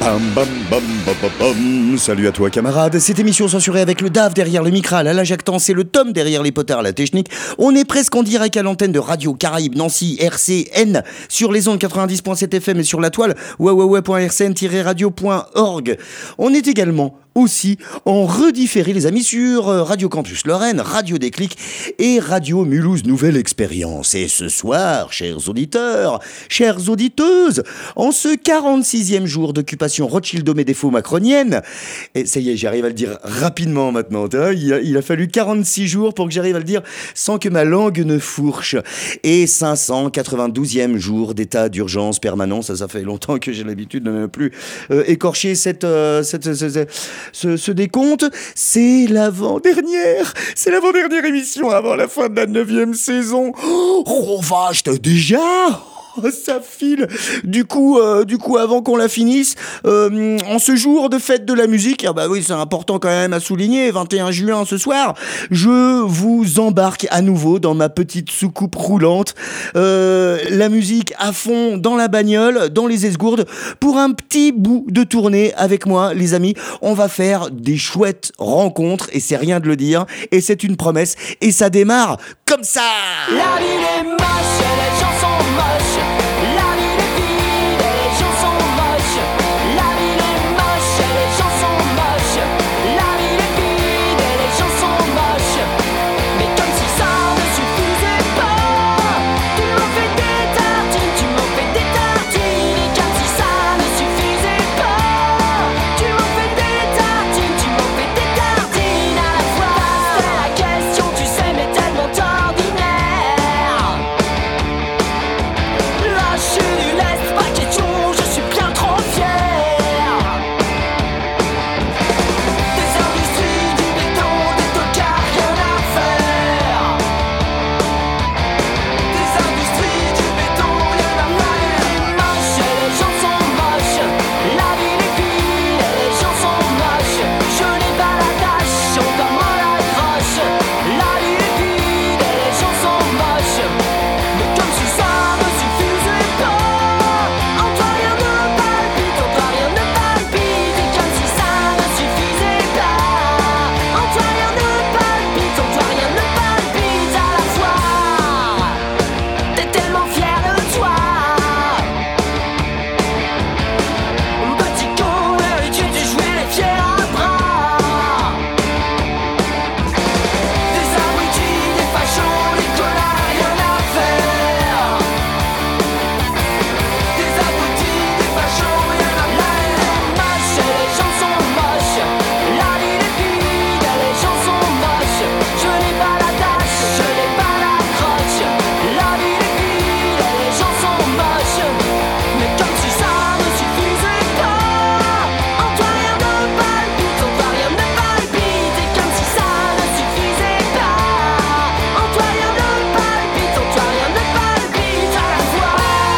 Bam, bam, bam, bam, bam, bam. Salut à toi camarade, cette émission censurée avec le DAF derrière le Micral, à la Jactance et le Tom derrière les potards à la technique. On est presque en direct à l'antenne de Radio Caraïbes Nancy RCN sur les ondes 90.7 FM et sur la toile www.rcn-radio.org. On est également aussi en redifféré les amis sur Radio Campus Lorraine, Radio Déclic et Radio Mulhouse Nouvelle Expérience. Et ce soir, chers auditeurs, chères auditeuses, en ce 46e jour d'occupation Rothschild-Médéfaux macronienne, et ça y est, j'arrive à le dire rapidement maintenant, il a fallu 46 jours pour que j'arrive à le dire sans que ma langue ne fourche, et 592e jour d'état d'urgence permanent, ça fait longtemps que j'ai l'habitude de ne plus écorcher ce décompte. C'est l'avant-dernière émission avant la fin de la 9e saison. Oh vache, déjà ça file. Du coup, avant qu'on la finisse, en ce jour de fête de la musique, ah bah oui, c'est important quand même à souligner, 21 juin ce soir, je vous embarque à nouveau dans ma petite soucoupe roulante, la musique à fond dans la bagnole, dans les esgourdes, pour un petit bout de tournée avec moi, les amis. On va faire des chouettes rencontres, et c'est rien de le dire, et c'est une promesse, et ça démarre comme ça. La ville est moche, les gens sont moches. La ville est vide, les gens sont moches. La ville est moche, les gens sont moches. La ville est vide, les gens sont moches. Mais comme si ça ne suffisait pas, tu m'en fais des tartines, tu m'en fais des tartines. Et comme si ça ne suffisait pas, tu m'en fais des tartines, tu m'en fais des tartines à la fois. C'est la question, tu sais, mais tellement ordinaire. Là je suis du lest, pas question, je suis bien trop fier. Des industries, du béton, des tocards, rien à faire. Des industries, du béton, rien à faire. La ville est moche, les gens sont moches. La ville est vide, les gens sont moches. Je les baladache, encore moins la croche. La ville est vide, les gens sont moches. Mais comme si ça ne suffisait pas, en toi rien ne palpite, en toi rien ne palpite. Et comme si ça ne suffisait pas, en toi rien ne palpite, en toi rien ne palpite à la fois. T'es tellement fier de toi, mon petit con, l'habitude de jouer les fiers à bras. Des abrutis, des fachos, des connards, rien à faire. Des abrutis, des fachos, rien à faire. La ville est moche, les gens sont moches. La ville est vide, les gens sont moches. Je n'ai pas la tâche, je n'ai pas la croche. La ville est vide, les gens sont moches. Mais comme si ça ne suffisait pas, en toi rien ne palpite, en toi rien ne palpite. Et comme si ça ne suffisait pas, en toi rien ne palpite, en toi rien ne palpite à la fois.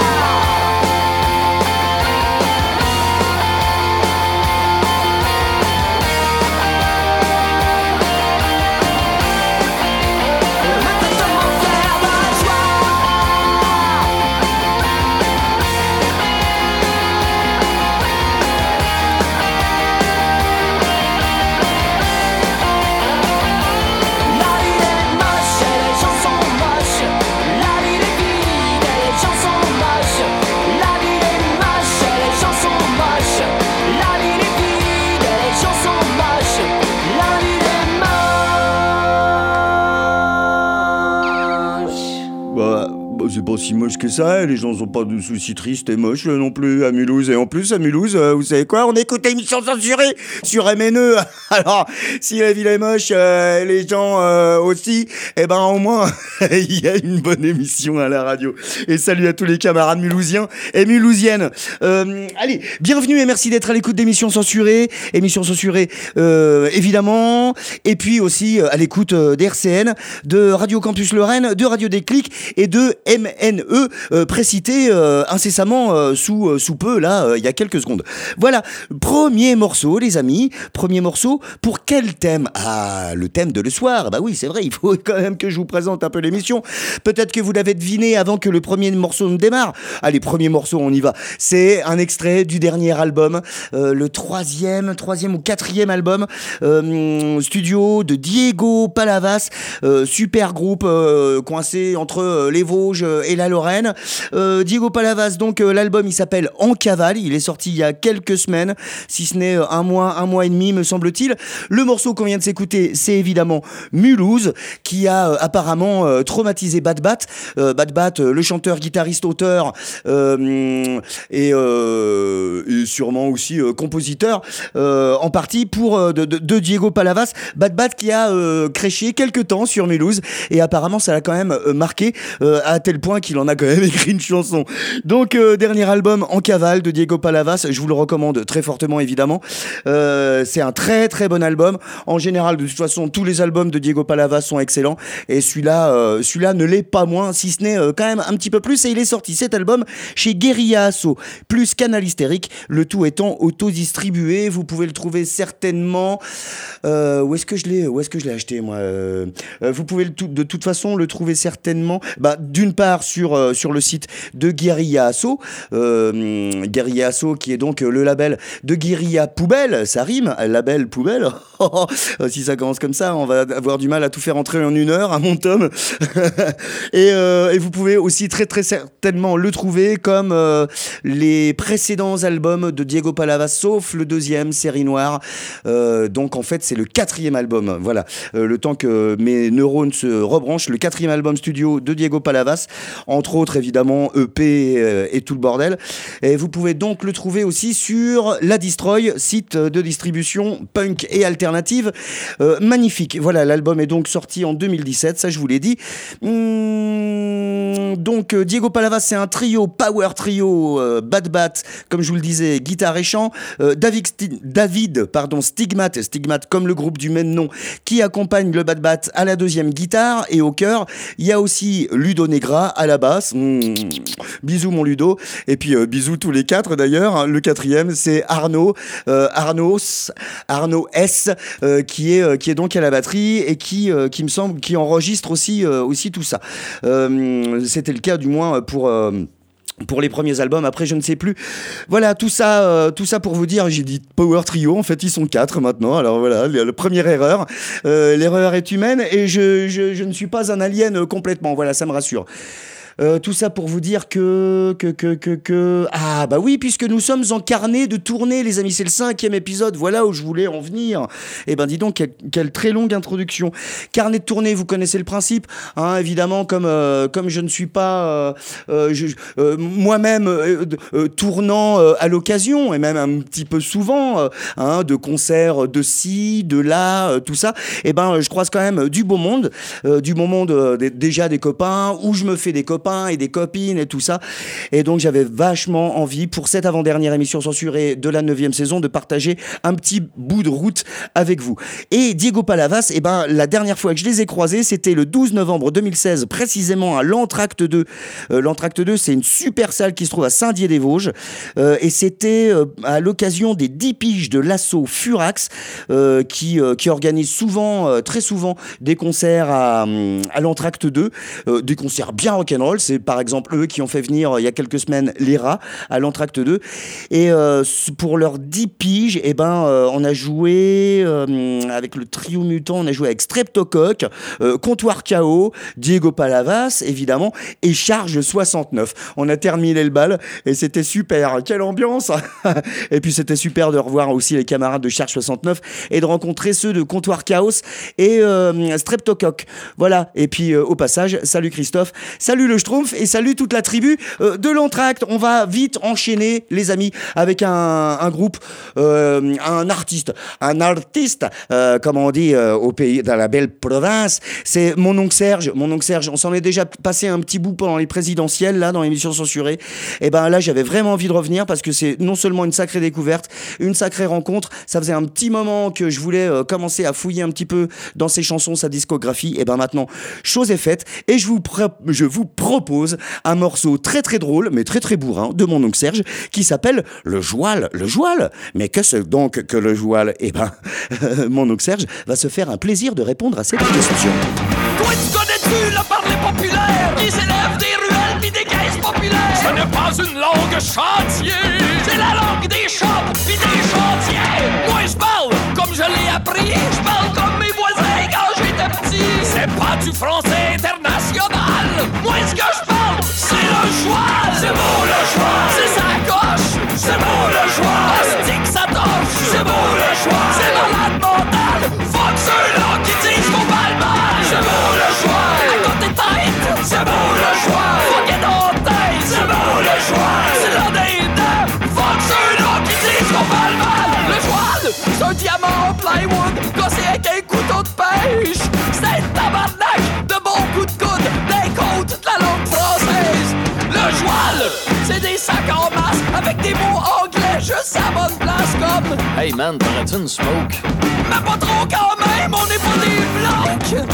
Tellement fier de la joie. La ville est moche, les gens sont moches. La ville est vide, les gens sont moches. La ville est moche, les gens sont moches. La ville est vide, les gens sont moches. La ville est moche. Bah, c'est pas si moche que ça, les gens ont pas de soucis tristes et moches non plus à Mulhouse. Et en plus, à Mulhouse, vous savez quoi, on écoute l'émission censurée sur MNE. Alors, si la ville est moche, les gens aussi, eh ben au moins, il y a une bonne émission à la radio. Et salut à tous les camarades mulhousiens et mulhousiennes. Allez, bienvenue et merci d'être à l'écoute d'émissions censurées. Émissions censurées, évidemment. Et puis aussi à l'écoute d'RCN, de Radio Campus Lorraine, de Radio Déclic et de MNE, précité incessamment sous peu, là, il y a quelques secondes. Voilà, premier morceau, les amis. Premier morceau, pour quel thème? Ah, le thème de le soir. Bah oui, c'est vrai, il faut quand même que je vous présente un peu l'émission. Peut-être que vous l'avez deviné avant que le premier morceau ne démarre. Allez, premier morceau, on y va. C'est un extrait du dernier album, le troisième ou quatrième album studio de Diego Palavas, super groupe coincé entre les Vosges et la Lorraine. Diego Palavas, donc l'album il s'appelle En Cavale, il est sorti il y a quelques semaines, si ce n'est un mois et demi me semble-t-il. Le morceau qu'on vient de s'écouter, c'est évidemment Mulhouse, qui a apparemment traumatisé Bad Bat. Bad Bat, le chanteur, guitariste, auteur et sûrement aussi compositeur en partie de Diego Palavas. Bad Bat qui a créché quelques temps sur Mulhouse et apparemment ça l'a quand même marqué à tel point qu'il en a quand même écrit une chanson. Donc dernier album En Cavale de Diego Palavas, je vous le recommande très fortement évidemment. C'est un très très bon album. En général, de toute façon, tous les albums de Diego Palavas sont excellents et celui-là ne l'est pas moins, si ce n'est quand même un petit peu plus. Et il est sorti cet album chez Guérilla Asso plus Canal Hystérique, le tout étant auto-distribué. Vous pouvez le trouver certainement où est-ce que je l'ai acheté moi vous pouvez de toute façon le trouver certainement d'une part sur le site de Guérilla Asso, Guérilla Asso qui est donc le label de Guérilla Poubelle, ça rime, label Poubelle. Si ça commence comme ça, on va avoir du mal à tout faire entrer en 1 heure à mon tome. et vous pouvez aussi très très certainement le trouver comme les précédents albums de Diego Palavas, sauf le deuxième, Série Noire. Donc en fait c'est le 4e album, voilà, le temps que mes neurones se rebranchent, le 4e album studio de Diego Palavas, entre autres évidemment EP et tout le bordel. Et vous pouvez donc le trouver aussi sur La Destroy, site de distribution punk et alternative, magnifique. Voilà, l'album est donc sorti en 2017, ça je vous l'ai dit. Donc Diego Palavas, c'est un trio, power trio, Bad Bat, comme je vous le disais, guitare et chant, David Stigmate comme le groupe du même nom, qui accompagne le Bad Bat à la deuxième guitare et au chœur. Il y a aussi Ludo Negra à la basse, bisous mon Ludo, et puis bisous tous les 4 d'ailleurs, hein. Le 4e c'est Arnaud S, qui est donc à la batterie et qui me semble qui enregistre aussi tout ça. C'était le cas du moins pour les premiers albums, après je ne sais plus. Voilà, tout ça pour vous dire, j'ai dit Power Trio, en fait ils sont 4 maintenant, alors voilà, la première erreur, l'erreur est humaine et je ne suis pas un alien complètement, voilà, ça me rassure. Tout ça pour vous dire que ah bah oui, puisque nous sommes en carnet de tournée les amis, c'est le 5e épisode, voilà où je voulais en venir. Et ben dis donc quelle très longue introduction. Carnet de tournée, vous connaissez le principe, hein, évidemment, comme je ne suis pas moi-même tournant à l'occasion et même un petit peu souvent de concerts de ci, de là, tout ça, et ben je croise quand même du beau monde, déjà des copains, où je me fais des copains et des copines et tout ça, et donc j'avais vachement envie pour cette avant-dernière émission censurée de la 9e saison de partager un petit bout de route avec vous. Et Diego Palavas, et ben la dernière fois que je les ai croisés, c'était le 12 novembre 2016, précisément à l'Entracte 2. L'Entracte 2, c'est une super salle qui se trouve à Saint-Dié-des-Vosges, et c'était à l'occasion des 10 piges de l'assaut Furax, qui organise très souvent des concerts à l'Entracte 2, des concerts bien rock'n'roll. C'est par exemple eux qui ont fait venir il y a quelques semaines les Rats à l'Entracte 2, et pour leurs 10 piges, et on a joué avec le trio mutant, on a joué avec Streptocoque, Comptoir Chaos, Diego Palavas évidemment, et Charge 69. On a terminé le bal et c'était super, quelle ambiance. Et puis c'était super de revoir aussi les camarades de Charge 69 et de rencontrer ceux de Comptoir Chaos et Streptocoque. Voilà, et puis au passage, salut Christophe, salut le Schtroumpf et salut toute la tribu de l'Entracte. On va vite enchaîner, les amis, avec un groupe, un artiste, comme on dit au pays, dans la belle province. C'est mon oncle Serge. Mon oncle Serge, on s'en est déjà passé un petit bout pendant les présidentielles, là, dans l'émission censurée. Et ben là, j'avais vraiment envie de revenir parce que c'est non seulement une sacrée découverte, une sacrée rencontre. Ça faisait un petit moment que je voulais commencer à fouiller un petit peu dans ses chansons, sa discographie. Et ben maintenant, chose est faite. Et je vous propose un morceau très très drôle, mais très très bourrin, de mon oncle Serge, qui s'appelle Le Joual. Le Joual? Mais qu'est-ce donc que le Joual? Et ben, mon oncle Serge va se faire un plaisir de répondre à cette question. Toi, tu connais-tu le parler populaire qui s'élève des ruelles pis des caisses populaires? Ce n'est pas une langue chantier, c'est la langue des champs pis des chantiers. Moi, je parle comme je l'ai appris, je parle comme mes voisins quand j'étais petit. C'est pas du français international, moi, ce que je parle, c'est le joual. C'est beau le joual, c'est sa coche, c'est beau le joual. Hostie ça torche, c'est beau le joual. C'est malade mental, fuck ceux-là qui disent qu'on parle mal. C'est beau le joual, à côté tête, c'est beau le joual. Fucké dans tête, c'est beau le joual. C'est l'un des deux, fuck ceux-là qui disent qu'on parle mal. Le joual, c'est un diamant en plywood, cassé avec un couteau de pêche. C'est un tabarnak de bons coups de coude, des côtes de la langue française. Le joual, c'est des sacs en masse avec des mots anglais juste à bonne place comme hey man, t'aurais-tu une smoke? Mais pas trop quand même, on n'est pas des blocs.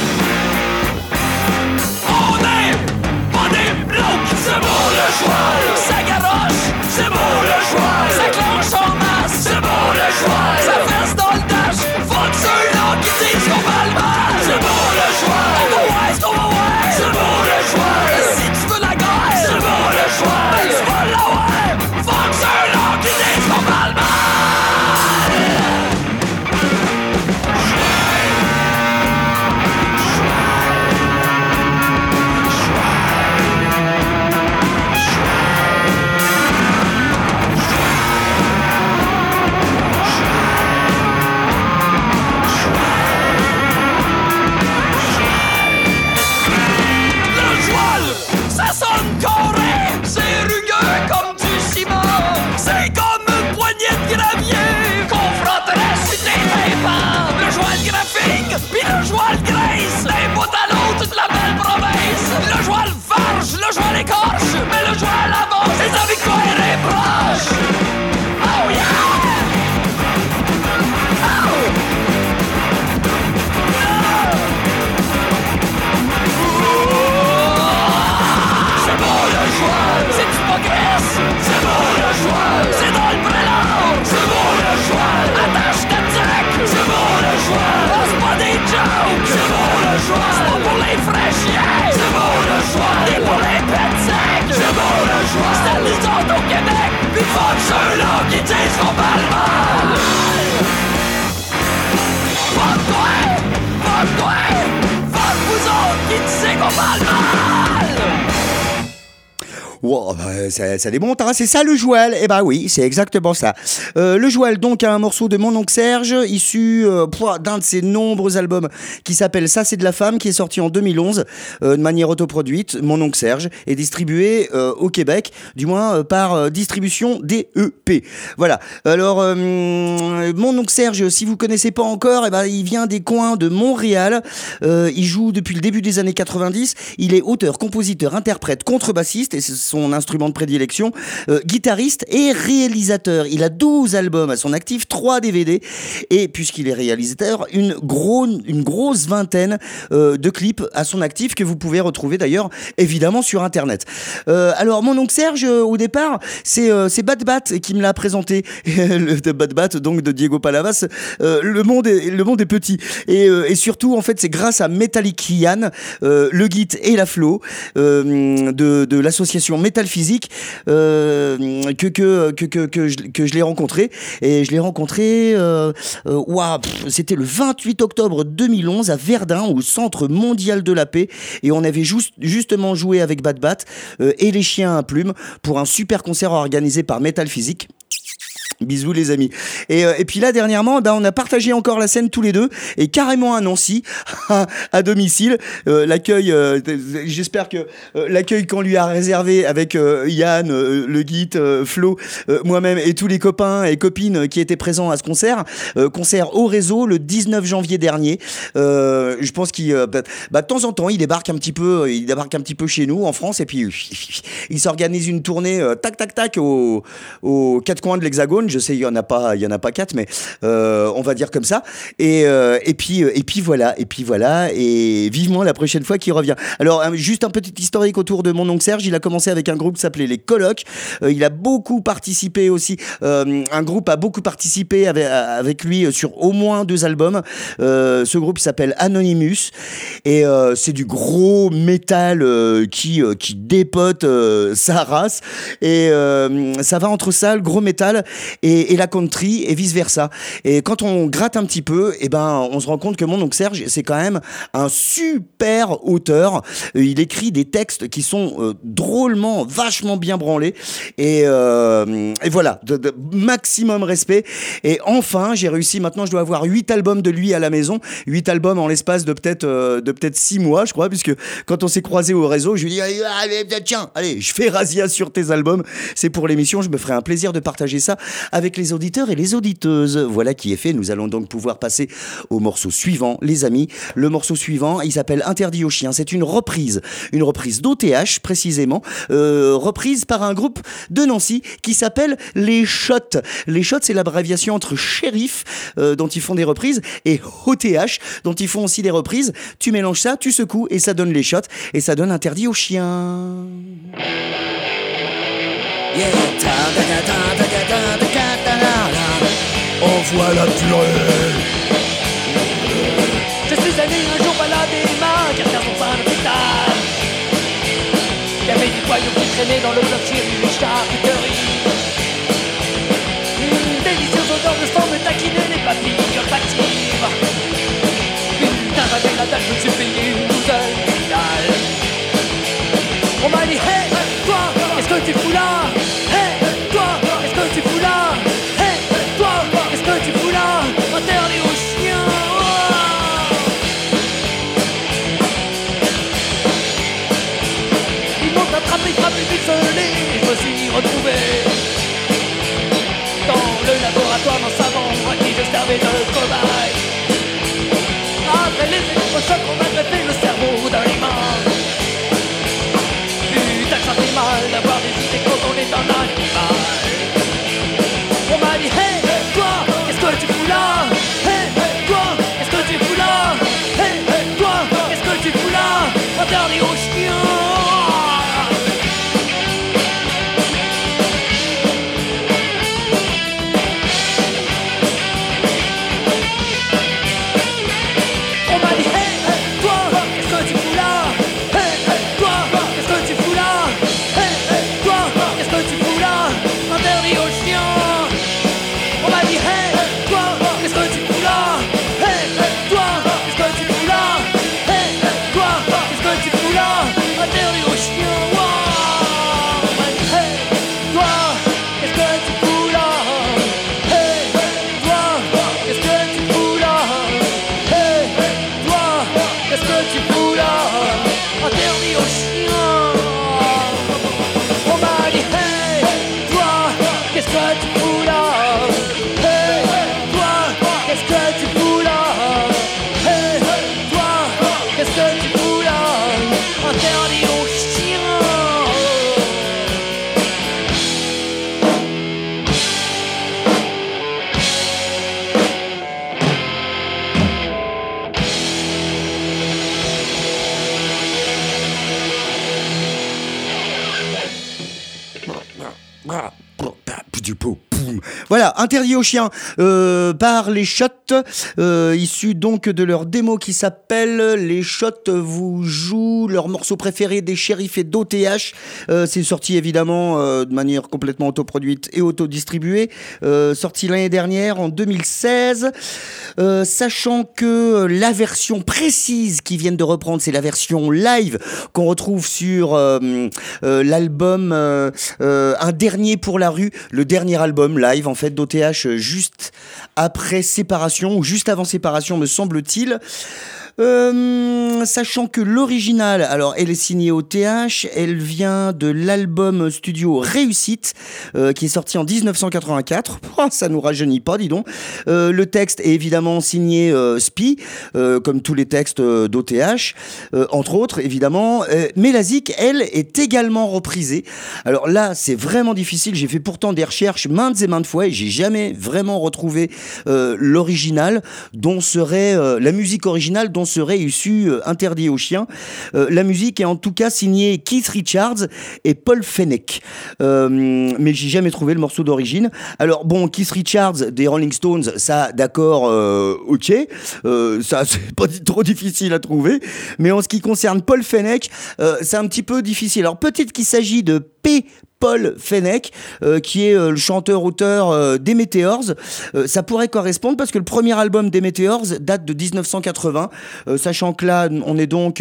On est pas des blocs. C'est beau le joual, ça garoche, c'est beau le joual. Ça clenche en masse, c'est beau le joual. Ça fesse dans le dash, fuck ceux-là qui disent qu'on va le mal. C'est beau le joual, on va ouais, c'est beau le joual. Si tu veux la guerre, c'est beau le joual. Ben tu vas la ouais, fuck ceux-là qui disent qu'on va le mal. Ça sonne carré, c'est rugueux comme du ciment. C'est comme une poignée de gravier qu'on frotterait sur des tympans. Le joual graphique, pis le joual graisse, d'un bout à l'autre de la belle province. Le joual farge, le joual écorche, mais le joual avance, ses amis quoi est proche. Oh yeah! C'est du progresse, c'est beau le joual. C'est dans le prélat, c'est beau le joual. Attache ta tac, c'est beau le joual. Passe pas des jokes, c'est beau le joual. C'est pas pour les frais chiens, c'est beau le joual. Et pour les pets secs, c'est beau le joual. C'est l'histoire au Québec, pis fuck ceux-là qui disent qu'on parle mal. Fuck toi, fuck toi, fuck vous autres qui disent qu'on parle mal. Wow, ça démonte, hein. C'est ça le Joual. Eh ben oui, c'est exactement ça. Le Joual, donc, un morceau de mon oncle Serge, issu d'un de ses nombreux albums qui s'appelle Ça c'est de la femme, qui est sorti en 2011 de manière autoproduite. Mon oncle Serge est distribué au Québec, du moins par distribution DEP. Voilà. Alors, mon oncle Serge, si vous connaissez pas encore, eh ben, il vient des coins de Montréal. Il joue depuis le début des années 90. Il est auteur, compositeur, interprète, contrebassiste, et c'est son instrument de prédilection, guitariste et réalisateur. Il a 12 albums à son actif, 3 DVD, et puisqu'il est réalisateur, une grosse vingtaine de clips à son actif que vous pouvez retrouver d'ailleurs évidemment sur internet. Alors mon oncle Serge, au départ, c'est Bad Bat qui me l'a présenté. Le Bad Bat, donc de Diego Palavas. Le monde est petit, et surtout en fait c'est grâce à Metallic Yann, le Git et la Flo de l'association Metal Physique que je l'ai rencontré, et je l'ai rencontré c'était le 28 octobre 2011 à Verdun, au Centre Mondial de la Paix, et on avait justement joué avec Bad Bat et les Chiens à Plumes pour un super concert organisé par Metal Physique. Bisous les amis. Et puis là dernièrement, on a partagé encore la scène tous les deux et carrément à Nancy, à domicile. L'accueil, j'espère que l'accueil qu'on lui a réservé avec Yann, le guide, Flo, moi-même et tous les copains et copines qui étaient présents à ce concert, concert au réseau le 19 janvier dernier. Je pense qu'il, de temps en temps, il débarque un petit peu chez nous en France et puis il s'organise une tournée, tac aux quatre coins de l'Hexagone. Je sais, il y en a pas quatre, mais on va dire comme ça. Et puis voilà. Et vivement la prochaine fois qu'il revient. Alors, juste un petit historique autour de mon oncle Serge. Il a commencé avec un groupe qui s'appelait les Colocs. Il a beaucoup participé aussi. Un groupe a beaucoup participé avec lui sur au moins 2 albums. Ce groupe s'appelle Anonymous. Et c'est du gros métal qui dépote sa race. Et ça va entre ça, le gros métal, et la country et vice versa. Et quand on gratte un petit peu, on se rend compte que mon oncle Serge, c'est quand même un super auteur. Il écrit des textes qui sont drôlement, vachement bien branlés. Et voilà, de maximum respect. Et enfin, j'ai réussi. Maintenant, je dois avoir 8 albums de lui à la maison. 8 albums en l'espace de peut-être 6 mois, je crois, puisque quand on s'est croisés au réseau, je lui ai dit tiens, allez, je fais razzia sur tes albums. C'est pour l'émission. Je me ferai un plaisir de partager ça avec les auditeurs et les auditeuses. Voilà qui est fait. Nous allons donc pouvoir passer au morceau suivant, les amis. Le morceau suivant, il s'appelle Interdit aux chiens. C'est une reprise d'OTH précisément, reprise par un groupe de Nancy qui s'appelle Les Shots. Les Shots, c'est l'abréviation entre shérif, dont ils font des reprises, et OTH, dont ils font aussi des reprises. Tu mélanges ça, tu secoues, et ça donne Les Shots, et ça donne Interdit aux chiens. Yeah, envoie la purée. Je suis allé un jour balader ma carrière dans un hôpital. Y'avait des voyous qui traînaient dans le bloc chéri, charcuterie. Une délicieuse odeur de sang me taquinait les papilles olfactives. Putain, j'avais la dalle, je me suis payé une douzaine finale. On m'a dit, hey, toi, qu'est-ce que tu fous là? Hey, toi, qu'est-ce que tu fous là? Hey, toi, qu'est-ce que tu fous là? Interdit aux chiens. Ils m'ont attrapé, frappé, muselé, et je me suis retrouvé dans le laboratoire d'un savant à qui je servais de cobaye. Après les électrochocs, on m'a greffé le cerveau d'un humain. Ça fait mal d'avoir des idées quand on est un animal. On m'a dit, hey, toi, qu'est-ce que tu fous là? Hey, toi, qu'est-ce que tu fous là? Hey, toi, qu'est-ce que tu fous là? Interdit aux chiens. On m'a dit, hey, toi, qu'est-ce que tu fous là? Hey, toi, qu'est-ce que tu fous là? Qu'est-ce que tu fous là? Interdit aux chiens. On m'a dit, hey, toi, qu'est-ce que tu fous là? Hey, toi, qu'est-ce que tu fous là? Hey, toi, qu'est-ce que tu fous là? Interdit aux chiens. Wow. On m'a dit, hey, toi, qu'est-ce que tu fous là? Hey, toi, qu'est-ce que tu fous là? Hey, toi, qu'est-ce que tu fous là? Interdit aux chiens. On m'a dit, hey, toi, qu'est-ce que tu fous là? Hey, toi, qu'est-ce que tu fous là? Hey, toi, qu'est-ce que tu fous là? Interdit aux chiens. Voilà, Interdit aux chiens par les Shots, issus donc de leur démo qui s'appelle Les Shots vous jouent leur morceau préféré des shérifs et d'OTH. C'est sorti évidemment de manière complètement autoproduite et autodistribuée, sorti l'année dernière en 2016, sachant que la version précise qu'ils viennent de reprendre, c'est la version live qu'on retrouve sur l'album Un dernier pour la rue, le dernier album album live en fait d'OTH juste après séparation ou juste avant séparation me semble-t-il. Sachant que l'original, alors elle est signée au TH, elle vient de l'album studio Réussite, qui est sorti en 1984. Oh, ça nous rajeunit pas, dis donc. Le texte est évidemment signé Spi, comme tous les textes d'OTH, entre autres évidemment. Mais la zik, elle, est également reprisée. Alors là, c'est vraiment difficile. J'ai fait pourtant des recherches maintes et maintes fois et j'ai jamais vraiment retrouvé l'original, dont serait la musique originale dont serait issu Interdit aux chiens. La musique est en tout cas signée Keith Richards et Paul Fenech. Mais j'ai jamais trouvé le morceau d'origine. Alors bon, Keith Richards des Rolling Stones, ça d'accord, ok. Ça c'est pas trop difficile à trouver. Mais en ce qui concerne Paul Fenech, c'est un petit peu difficile. Alors peut-être qu'il s'agit de Paul Fenech, qui est le chanteur-auteur des Meteors. Ça pourrait correspondre parce que le premier album des Meteors date de 1980, sachant que là on est donc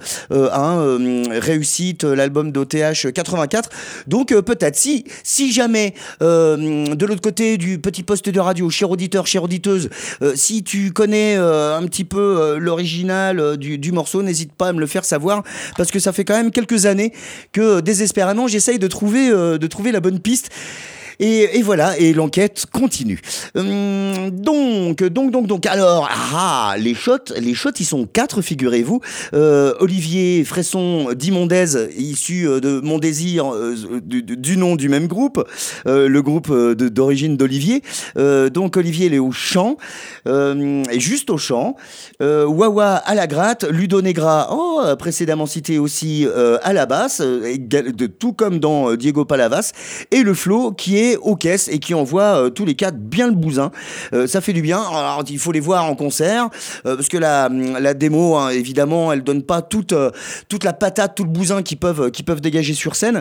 Réussite, l'album d'OTH 84. Donc peut-être si jamais de l'autre côté du petit poste de radio, cher auditeur, chère auditeuse, si tu connais un petit peu l'original du morceau, n'hésite pas à me le faire savoir parce que ça fait quand même quelques années que désespérément j'essaye de trouver la bonne piste. Et voilà, et l'enquête continue. Donc, alors, les shots, ils sont 4, figurez-vous. Olivier Fresson dit Mondez, issu de Mon Désir, du nom du même groupe, le groupe d'origine d'Olivier. Donc, Olivier, il est au chant, et juste au chant. Wawa à la gratte, Ludo Negra, précédemment cité aussi, à la basse, tout comme dans Diego Palavas, et le Flo qui est aux caisses et qui envoie tous les 4 bien le bousin. Ça fait du bien. Alors, il faut les voir en concert parce que la démo, hein, évidemment, elle donne pas toute la patate, tout le bousin qu'ils peuvent dégager sur scène.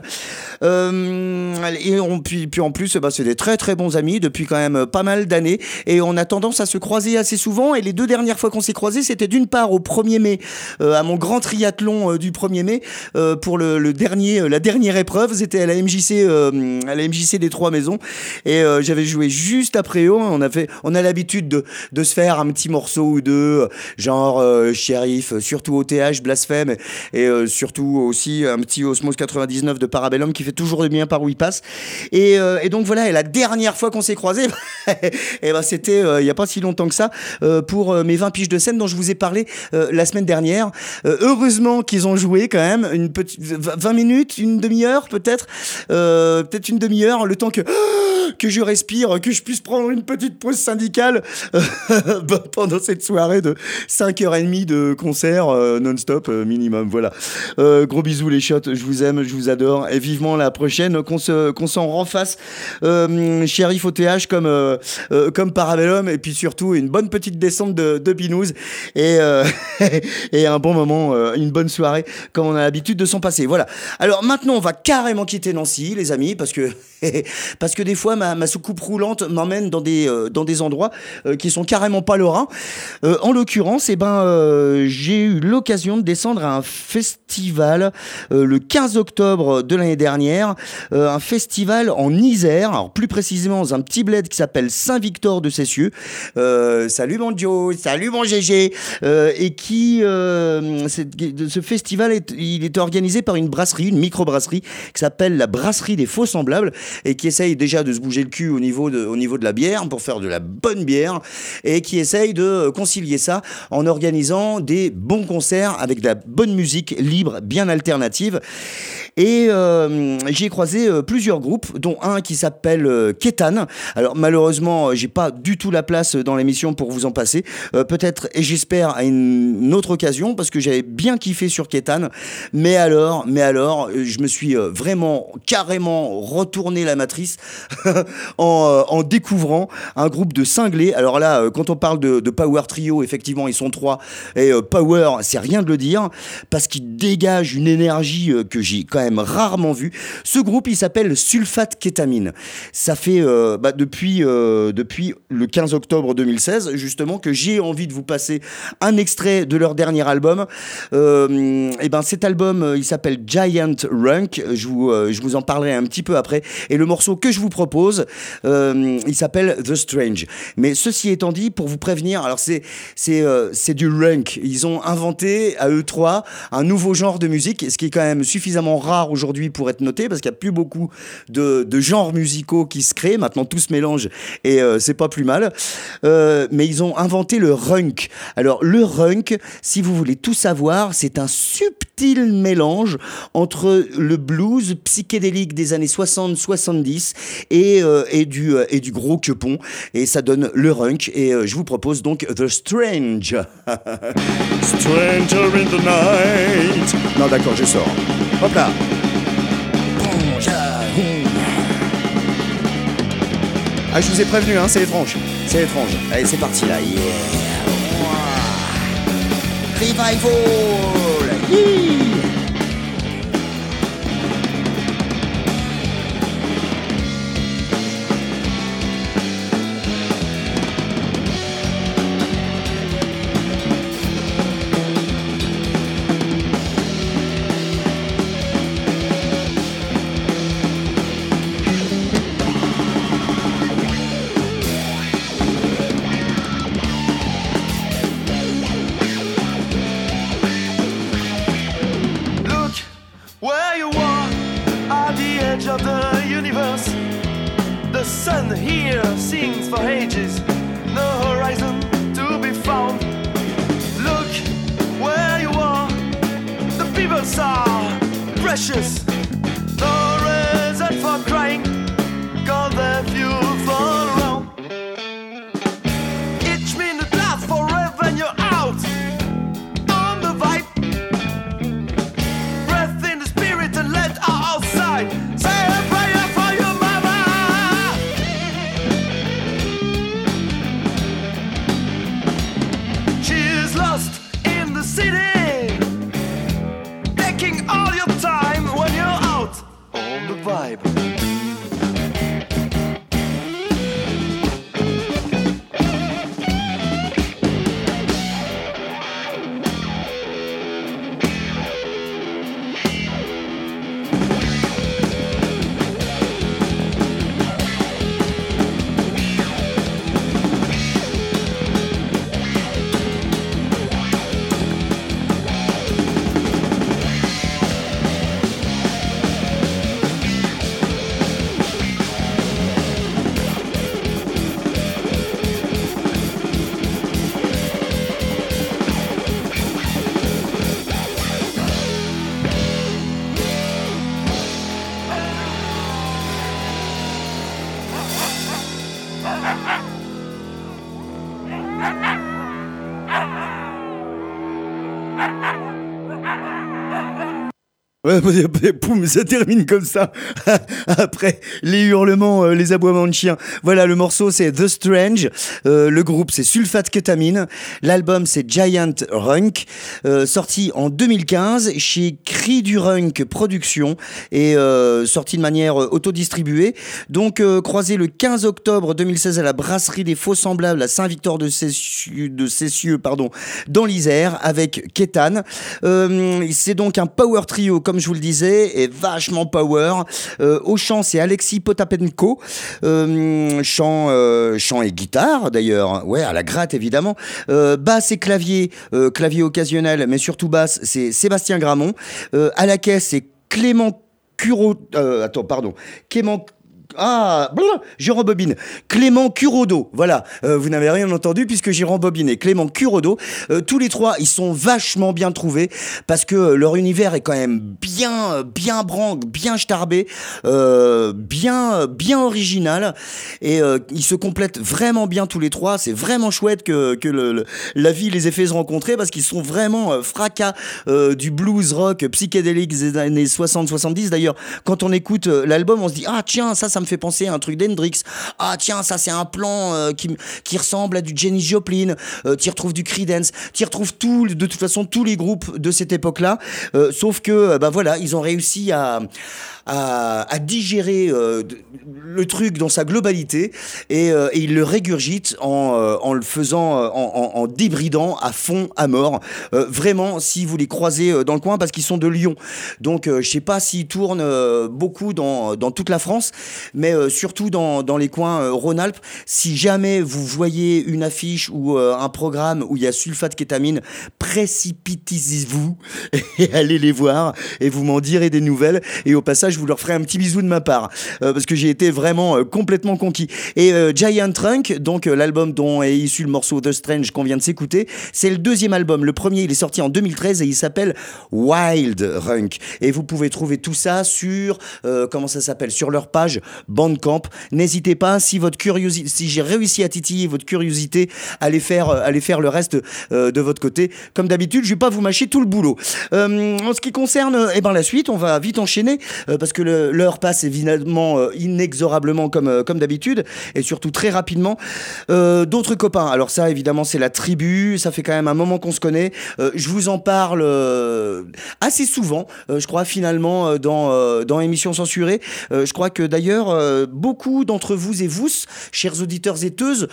Puis en plus, c'est des très très bons amis depuis quand même pas mal d'années et on a tendance à se croiser assez souvent. Et les 2 dernières fois qu'on s'est croisés, c'était d'une part au 1er mai, à mon grand triathlon du 1er mai, pour la dernière épreuve, c'était à la MJC des Trois Maisons. Et j'avais joué juste après eux. On a l'habitude de se faire un petit morceau ou deux, genre Shérif, surtout OTH, Blasphème, et surtout aussi un petit Osmose 99 de Parabellum qui fait toujours du bien par où il passe. Et donc voilà, et la dernière fois qu'on s'est croisés, c'était il n'y a pas si longtemps que ça, pour mes 20 piges de scène dont je vous ai parlé la semaine dernière. Heureusement qu'ils ont joué quand même une petite 20 minutes, une demi-heure peut-être une demi-heure, le temps que je respire, que je puisse prendre une petite pause syndicale pendant cette soirée de 5h30 de concert non-stop minimum. Voilà. Gros bisous les shots, je vous aime, je vous adore et vivement la prochaine qu'on s'en renfasse. Shérif OTH comme Parabellum et puis surtout une bonne petite descente de binouze et un bon moment, une bonne soirée comme on a l'habitude de s'en passer. Voilà. Alors maintenant on va carrément quitter Nancy les amis parce que des fois ma soucoupe roulante m'emmène dans des endroits qui sont carrément pas lorrains. En l'occurrence, j'ai eu l'occasion de descendre à un festival le 15 octobre de l'année dernière, un festival en Isère, alors plus précisément dans un petit bled qui s'appelle Saint-Victor de Cessieux. Salut mon Joe, salut mon GG, et ce festival il est organisé par une microbrasserie qui s'appelle la Brasserie des Faux Semblables et qui essaye déjà de se bouger le cul au niveau de la bière pour faire de la bonne bière et qui essaye de concilier ça en organisant des bons concerts avec de la bonne musique libre, bien alternative. Et j'ai croisé plusieurs groupes, dont un qui s'appelle Kétan. Alors malheureusement, j'ai pas du tout la place dans l'émission pour vous en passer. Peut-être, et j'espère, à une autre occasion, parce que j'avais bien kiffé sur Kétan. Mais alors, je me suis vraiment, carrément retourné la matrice en découvrant un groupe de cinglés. Alors là, quand on parle de Power Trio, effectivement, ils sont 3. Et Power, c'est rien de le dire, parce qu'ils dégagent une énergie que j'ai quand même même rarement vu. Ce groupe, il s'appelle Sulfate Kétamine. Ça fait depuis le 15 octobre 2016, justement, que j'ai envie de vous passer un extrait de leur dernier album. Cet album, il s'appelle Giant Runk. Je vous en parlerai un petit peu après. Et le morceau que je vous propose, il s'appelle The Strange. Mais ceci étant dit, pour vous prévenir, alors c'est du runk. Ils ont inventé à eux trois un nouveau genre de musique, ce qui est quand même suffisamment rare aujourd'hui pour être noté, parce qu'il n'y a plus beaucoup de genres musicaux qui se créent. Maintenant, tout se mélange et c'est pas plus mal. Mais ils ont inventé le runk. Alors, le runk, si vous voulez tout savoir, c'est un subtil mélange entre le blues psychédélique des années 60-70 et du gros quepon. Et ça donne le runk. Et je vous propose donc The Strange. Stranger in the night. Non, d'accord, je sors. Hop là. Ah, je vous ai prévenu, hein, c'est étrange. C'est étrange. Allez, c'est parti là. Yeah. Revival. Yeah. Of the universe, the sun here sings for ages, no horizon to be found. Look where you are, the people are precious, no reason for crying, cause their fuel fall around. Each minute lasts forever and you're out on the vibe. Breath in the spirit and let outside. Vibe. Poum, ça termine comme ça. Après les hurlements, les aboiements de chiens. Voilà, le morceau c'est The Strange. Le groupe c'est Sulfate Kétamine. L'album c'est Giant Runk. Sorti en 2015 chez Cri du Runk Productions et sorti de manière autodistribuée. Donc croisé le 15 octobre 2016 à la brasserie des Faux Semblables à Saint-Victor de Cessieux, dans l'Isère avec Kétan. C'est donc un power trio comme je vous le disais, est vachement power. Au chant, c'est Alexis Potapenko. Chant et guitare, d'ailleurs. Ouais, à la gratte, évidemment. Basse et clavier occasionnel, mais surtout basse, c'est Sébastien Gramont. À la caisse, c'est Clément je rembobine. Clément Curodo, voilà. Vous n'avez rien entendu puisque j'ai rembobiné. Clément Curodo. Tous les trois, ils sont vachement bien trouvés parce que leur univers est quand même bien branque, bien starbé, bien original et ils se complètent vraiment bien tous les trois. C'est vraiment chouette que la vie les ait fait se rencontrer parce qu'ils sont vraiment fracas du blues rock psychédélique des années 60-70. D'ailleurs, quand on écoute l'album, on se dit ah tiens, ça me fait penser à un truc d'Hendrix. Ah tiens, ça c'est un plan qui ressemble à du Janis Joplin. T'y retrouves du Creedence, t'y retrouves de toute façon tous les groupes de cette époque-là. Sauf que voilà, ils ont réussi à digérer le truc dans sa globalité et il le régurgite en le faisant, en débridant à fond, à mort. Vraiment, si vous les croisez dans le coin, parce qu'ils sont de Lyon. Donc, je sais pas s'ils tournent beaucoup dans toute la France, mais surtout dans les coins Rhône-Alpes. Si jamais vous voyez une affiche ou un programme où il y a sulfate kétamine, précipitez-vous et allez les voir et vous m'en direz des nouvelles. Et au passage, je vous leur ferai un petit bisou de ma part parce que j'ai été vraiment complètement conquis. Et Giant Trunk, donc l'album dont est issu le morceau The Strange qu'on vient de s'écouter, c'est le deuxième album. Le premier, il est sorti en 2013 et il s'appelle Wild Runk. Et vous pouvez trouver tout ça sur sur leur page Bandcamp. N'hésitez pas, si j'ai réussi à titiller votre curiosité, allez faire le reste de votre côté. Comme d'habitude, je vais pas vous mâcher tout le boulot. En ce qui concerne la suite, on va vite enchaîner parce que l'heure passe évidemment inexorablement comme d'habitude et surtout très rapidement. D'autres copains, alors ça évidemment c'est la tribu, ça fait quand même un moment qu'on se connaît. Je vous en parle assez souvent, je crois finalement dans Émissions Censurées. Je crois que d'ailleurs beaucoup d'entre vous et vous, chers auditeurs et teuses,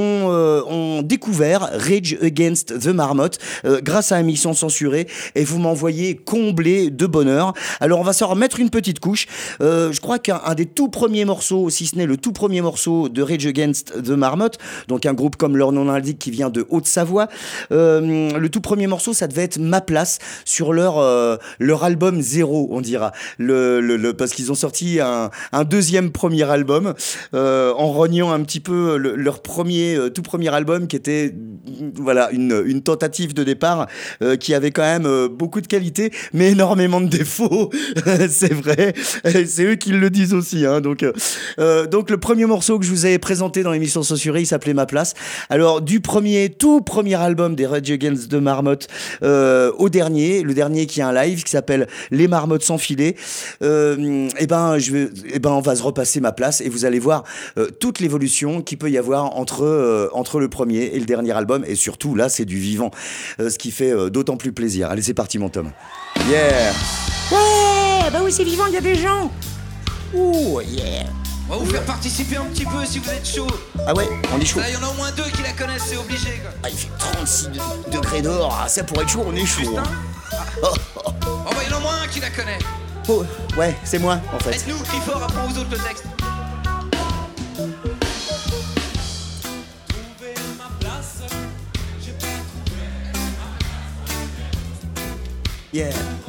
ont découvert Rage Against the Marmot grâce à Émissions Censurées et vous m'envoyez comblé de bonheur. Alors on va se remettre une petite couche. Je crois qu'un des tout premiers morceaux, si ce n'est le tout premier morceau de Rage Against the Marmot, donc un groupe comme leur nom l'indique qui vient de Haute-Savoie, le tout premier morceau ça devait être Ma Place sur leur album Zéro, on dira, parce qu'ils ont sorti un deuxième premier album en rognant un petit peu leur tout premier album qui était voilà une tentative de départ qui avait quand même beaucoup de qualité mais énormément de défauts. C'est vrai, c'est eux qui le disent aussi hein. Donc le premier morceau que je vous ai présenté dans l'émission Censurée, il s'appelait Ma Place. Alors du tout premier album des Rage Against the Marmot au dernier, le dernier qui est un live qui s'appelle Les Marmottes sans filet, on va se repasser Ma Place et vous allez voir toute l'évolution qu'il peut y avoir entre le premier et le dernier album et surtout là c'est du vivant, ce qui fait d'autant plus plaisir. Allez, c'est parti mon Tom. Yeah. Ouais, bah oui c'est vivant, il y a des gens. Ouh yeah. On va vous faire participer un petit peu si vous êtes chaud. Ah ouais, on est chaud. Là, il y en a au moins 2 qui la connaissent, c'est obligé quoi. Ah, il fait 36 degrés dehors, ah, ça pour être chaud, on est chaud. Hein. Oh bah il y en a au moins un qui la connaît. Oh, ouais, c'est moi en fait. Faites-nous, crie fort, apprends aux autres le texte. Yeah.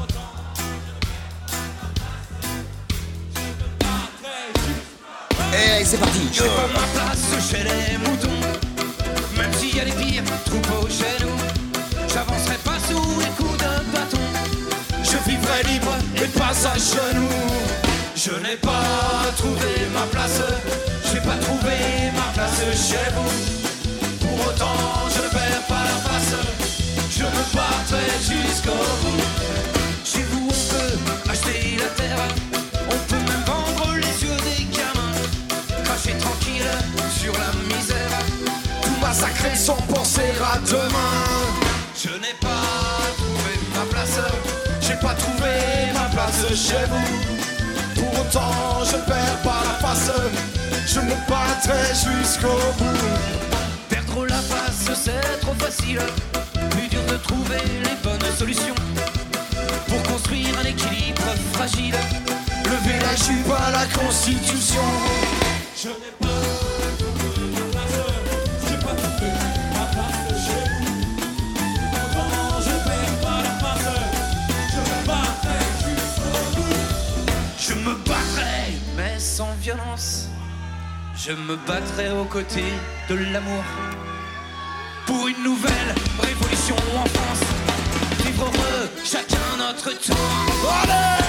Et c'est parti. J'ai pas ma place chez les moutons. Même s'il y a les pires troupeaux chez nous, j'avancerai pas sous les coups de bâton. Je vivrai libre et pas à genoux. Je n'ai pas trouvé ma place. J'ai pas trouvé ma place chez vous. Pour autant je ne perds pas la face. Je me battrai jusqu'au bout. Chez vous on peut acheter la terre. On peut même vendre les yeux des gamins. Cracher tranquille sur la misère. Tout massacrer sans penser à demain. Je n'ai pas trouvé ma place. J'ai pas trouvé ma place chez vous. Pour autant je perds pas la face. Je me battrai jusqu'au bout. Perdre la face c'est trop facile. Plus dur de trouver les bonnes solutions pour construire un équilibre fragile. Lever la jupe à la Constitution. Je n'ai pas trouvé ma place. J'ai pas trouvé ma place chez vous. Pourtant je perds pas la face. Je me battrai jusqu'au bout. Je me battrai mais sans violence. Je me battrai aux côtés de l'amour. Pour une nouvelle révolution en France. Vivre heureux, chacun notre tour. Allez!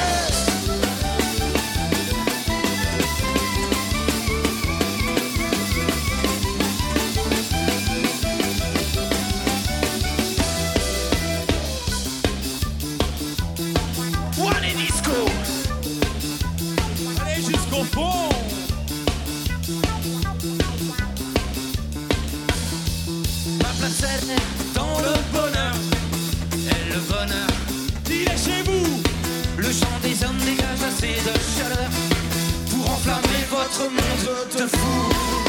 One et disco. Allez jusqu'au fond. votre monde de fou.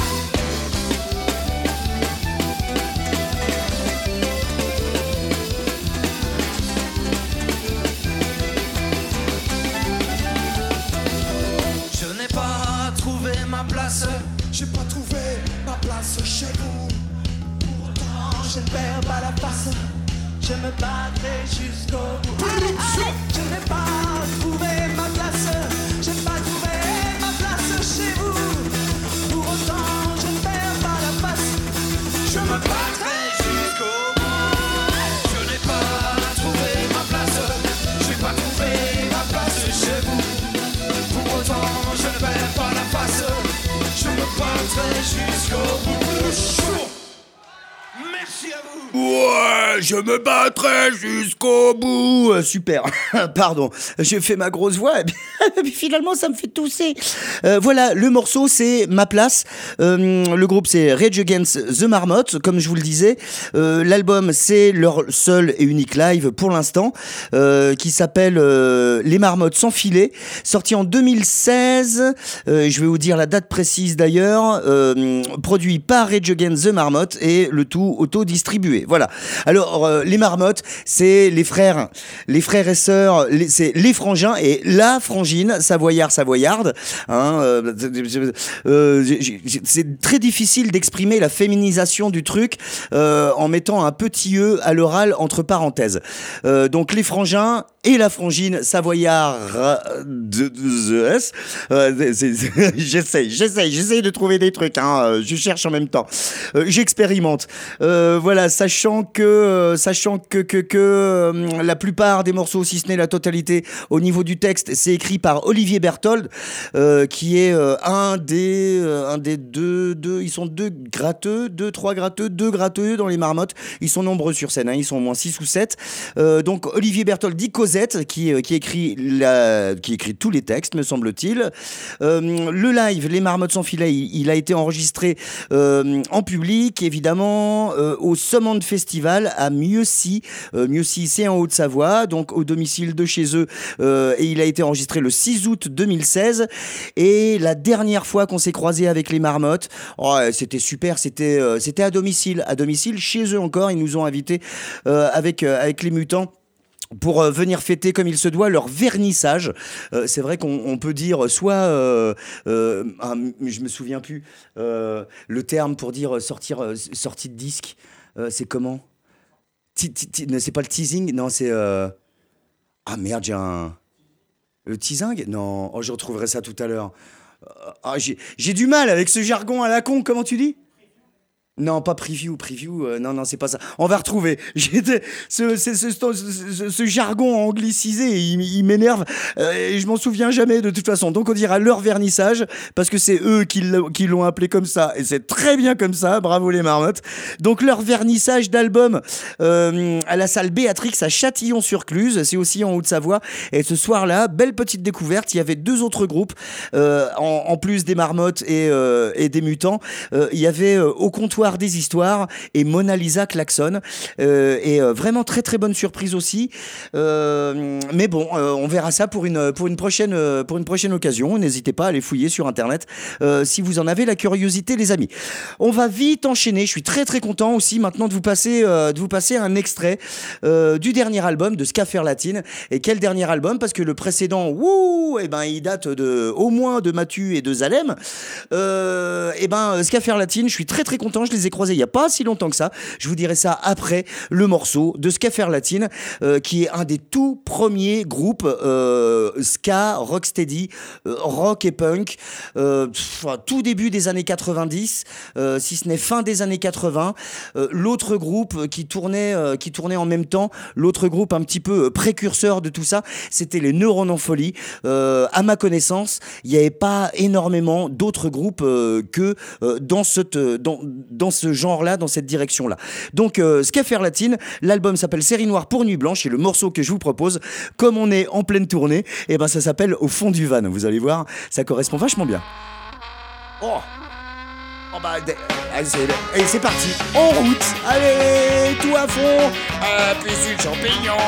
Je n'ai pas trouvé ma place, J'ai pas trouvé ma place chez vous. Pourtant, je ne perds pas la face. Je me battrai jusqu'au bout. Je n'ai pas trouvé ma place. J'ai pas trouvé ma place chez vous. Pour autant, je ne perds pas la face. je me battrai jusqu'au bout. Je n'ai pas trouvé ma place, j'ai pas trouvé ma place chez vous. Pour autant, je ne perds pas la face, je me battrai jusqu'au bout. Merci à vous. Ouais, je me battrai jusqu'au bout. Super. Pardon, j'ai fait ma grosse voix et puis finalement ça me fait tousser. Voilà, le morceau c'est Ma Place. Le groupe c'est Rage Against the Marmotte, comme je vous le disais. L'album c'est leur seul et unique live pour l'instant, qui s'appelle Les Marmottes sans filet, sorti en 2016. Je vais vous dire la date précise d'ailleurs. Produit par Rage Against the Marmotte et le tout auto-distribué. Voilà. Alors, les Marmottes, c'est les frères et sœurs, c'est les frangins et la frangine savoyarde. Hein, c'est très difficile d'exprimer la féminisation du truc en mettant un petit e à l'oral entre parenthèses. Donc, les frangins et la frangine savoyarde. J'essaye de trouver des trucs. Hein, je cherche en même temps. J'expérimente. Voilà, sachant que la plupart des morceaux, si ce n'est la totalité, au niveau du texte, c'est écrit par Olivier Berthold, qui est un des deux, ils sont deux gratteux dans les Marmottes. Ils sont nombreux sur scène, hein, ils sont au moins 6 ou 7. Donc Olivier Berthold dit Cosette, qui écrit tous les textes, me semble-t-il. Le live, Les Marmottes sans filet, il a été enregistré en public, évidemment, au Summand Festival à Mieuxy. Mieuxy, c'est en Haute-Savoie, donc au domicile de chez eux. Et il a été enregistré le 6 août 2016. Et la dernière fois qu'on s'est croisé avec les Marmottes, c'était super, c'était à domicile, chez eux encore. Ils nous ont invités avec les Mutants pour venir fêter comme il se doit leur vernissage. C'est vrai qu'on peut dire soit je me souviens plus le terme pour dire sortie de disque, c'est comment? C'est pas le teasing, non, c'est ah merde, le teasing, non, je retrouverai ça tout à l'heure. J'ai du mal avec ce jargon à la con, comment tu dis? Non, pas preview, non, c'est pas ça. On va retrouver. Ce jargon anglicisé, il m'énerve. Et je m'en souviens jamais de toute façon. Donc on dira leur vernissage, parce que c'est eux qui l'ont appelé comme ça. Et c'est très bien comme ça, bravo les Marmottes. Donc leur vernissage d'album à la salle Béatrix à Châtillon-sur-Cluse, c'est aussi en Haute-Savoie. Et ce soir-là, belle petite découverte, il y avait 2 autres groupes, en plus des Marmottes et des Mutants. Il y avait Au Comptoir des Histoires et Mona Lisa Klaxon, et vraiment très très bonne surprise aussi, mais bon, on verra ça pour une prochaine occasion. N'hésitez pas à aller fouiller sur internet si vous en avez la curiosité, les amis. On va vite enchaîner. Je suis très très content aussi maintenant de vous passer un extrait du dernier album de Scaffer Latine. Et quel dernier album? Parce que le précédent, il date au moins de Mathieu et de Zalem. Scaffer Latine, je suis très très content. Je les ai croisés il n'y a pas si longtemps que ça. Je vous dirai ça après le morceau de Scaffer Latine, qui est un des tout premiers groupes ska, rocksteady, rock et punk, tout début des années 90, si ce n'est fin des années 80. L'autre groupe qui tournait en même temps, l'autre groupe un petit peu précurseur de tout ça, c'était les Neurones en folie. À ma connaissance, il n'y avait pas énormément d'autres groupes que dans ce genre-là, dans cette direction-là. Donc, Scaffer Latine, l'album s'appelle Série Noire pour Nuit Blanche, et le morceau que je vous propose, comme on est en pleine tournée, ça s'appelle Au fond du van. Vous allez voir, ça correspond vachement bien. Allez, c'est parti, en route, allez, tout à fond, puis sur le champignon.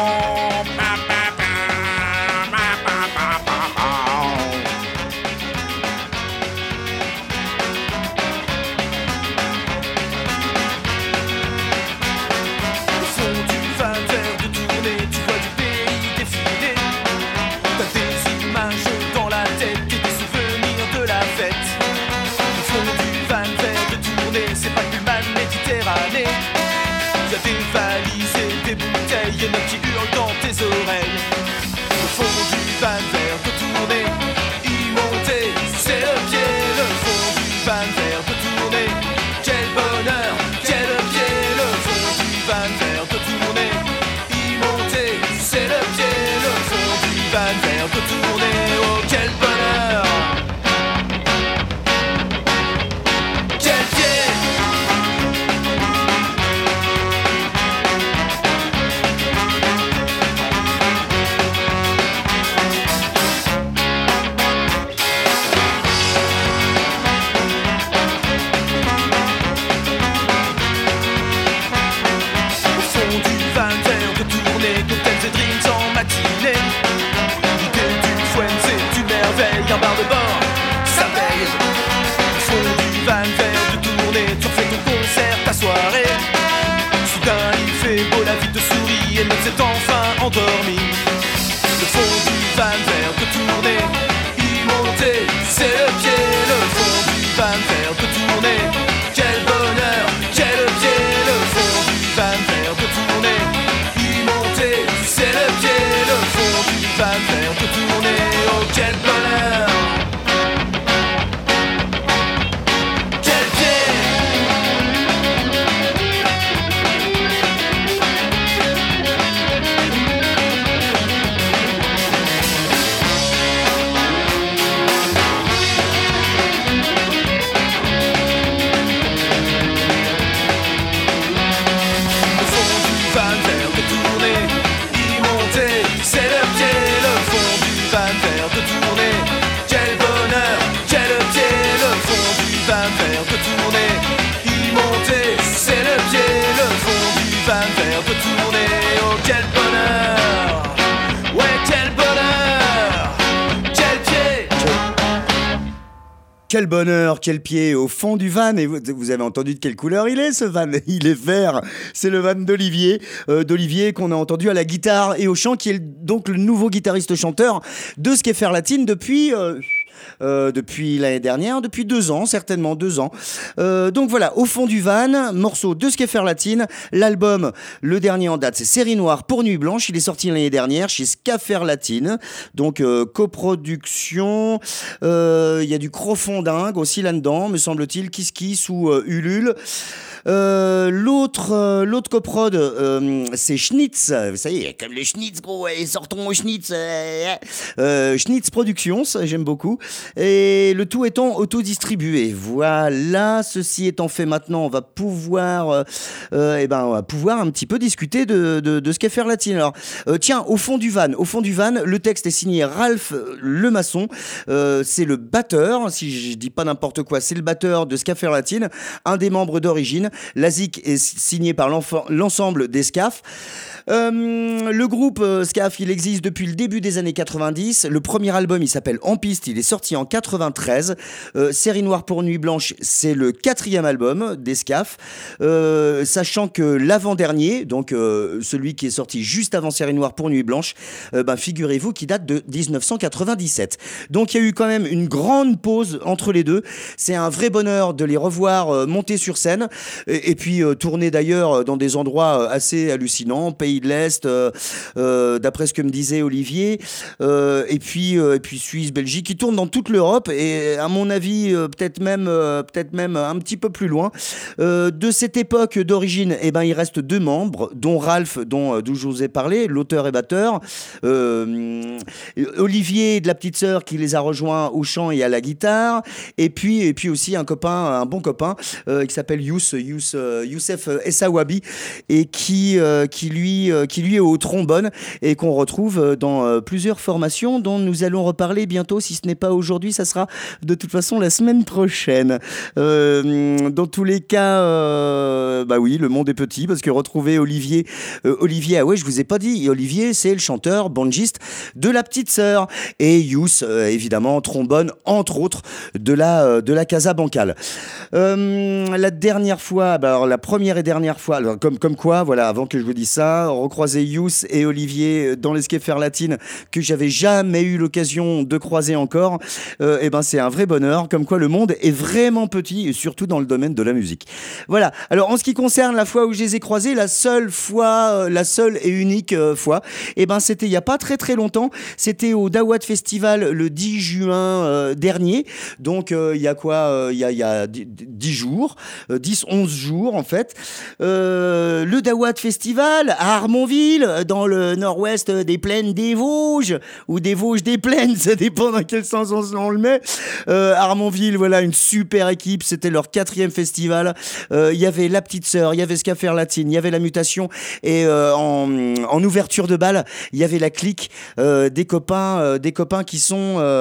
endormi. Le fond du van vert de tourner, y monter, c'est le pied. Le fond du van vert de tourner, quel bonheur, quel pied. Le fond du van vert de tourner, y monter, c'est le pied. Le fond du van vert de tourner, oh quel bonheur. Quel bonheur, quel pied au fond du van. Et vous avez entendu de quelle couleur il est, ce van? Il est vert. C'est le van d'Olivier. D'Olivier qu'on a entendu à la guitare et au chant, qui est donc le nouveau guitariste-chanteur de Skeefer Latine depuis l'année dernière, depuis 2 ans, certainement 2 ans. Donc voilà, au fond du van, morceau de Skeefer Latine. L'album, le dernier en date, c'est Série Noire pour Nuit Blanche. Il est sorti l'année dernière chez Skeefer Latine. Donc coproduction. Il y a du Crofondingue aussi là-dedans, me semble-t-il, Kiss Kiss ou Ulule. L'autre coprod, c'est Schnitz. Ça y est, comme les Schnitz, gros, sortons au Schnitz. Schnitz Productions, j'aime beaucoup. Et le tout étant auto-distribué. Voilà, ceci étant fait maintenant, on va pouvoir un petit peu discuter de Skeefer Latine. Alors, tiens, au fond du van, le texte est signé Ralph Lemasson. C'est le batteur, si je dis pas n'importe quoi, c'est le batteur de Skeefer Latine, un des membres d'origine. La zik est signée par l'ensemble des Scaf. Le groupe Scaf, il existe depuis le début des années 90. Le premier album, il s'appelle En Piste, il est sorti en 93. Série Noire pour Nuit Blanche, c'est le 4e album des Scaf. Sachant que l'avant-dernier, donc celui qui est sorti juste avant Série Noire pour Nuit Blanche, figurez-vous qu'il date de 1997. Donc il y a eu quand même une grande pause entre les deux. C'est un vrai bonheur de les revoir monter sur scène et puis tourner d'ailleurs dans des endroits assez hallucinants, pays de l'Est, d'après ce que me disait Olivier, et puis Suisse, Belgique, ils tournent dans toute l'Europe et à mon avis peut-être même un petit peu plus loin. De cette époque d'origine, il reste 2 membres, dont Ralph, d'où je vous ai parlé, l'auteur et batteur, Olivier de la petite sœur qui les a rejoints au chant et à la guitare, et puis aussi un bon copain qui s'appelle Youssef Essawabi et qui lui est au trombone et qu'on retrouve dans plusieurs formations dont nous allons reparler bientôt. Si ce n'est pas aujourd'hui, ça sera de toute façon la semaine prochaine. Dans tous les cas, oui, le monde est petit parce que retrouver Olivier, je vous ai pas dit, Olivier, c'est le chanteur, banjiste de la petite sœur, et Youss, évidemment, trombone, entre autres, de la Casa Bancal. La dernière fois, la première et dernière fois, alors comme quoi, voilà, avant que je vous dise ça, recroiser Youss et Olivier dans les Skeefer Latine que j'avais jamais eu l'occasion de croiser encore, c'est un vrai bonheur, comme quoi le monde est vraiment petit, et surtout dans le domaine de la musique. Voilà, alors en ce qui concerne la fois où je les ai croisés, la seule et unique fois, c'était il y a pas très très longtemps, c'était au Dawat Festival le 10 juin dernier, donc il y a quoi, il y a 11 jours en fait, le Dawat Festival à Armonville, dans le nord-ouest des plaines des Vosges, ou des Vosges des plaines, ça dépend dans quel sens on le met. Armonville, voilà, une super équipe, c'était leur 4e festival. Il y avait la petite sœur, il y avait Skeefer Latine, il y avait la mutation, et en ouverture de bal, il y avait la clique, des copains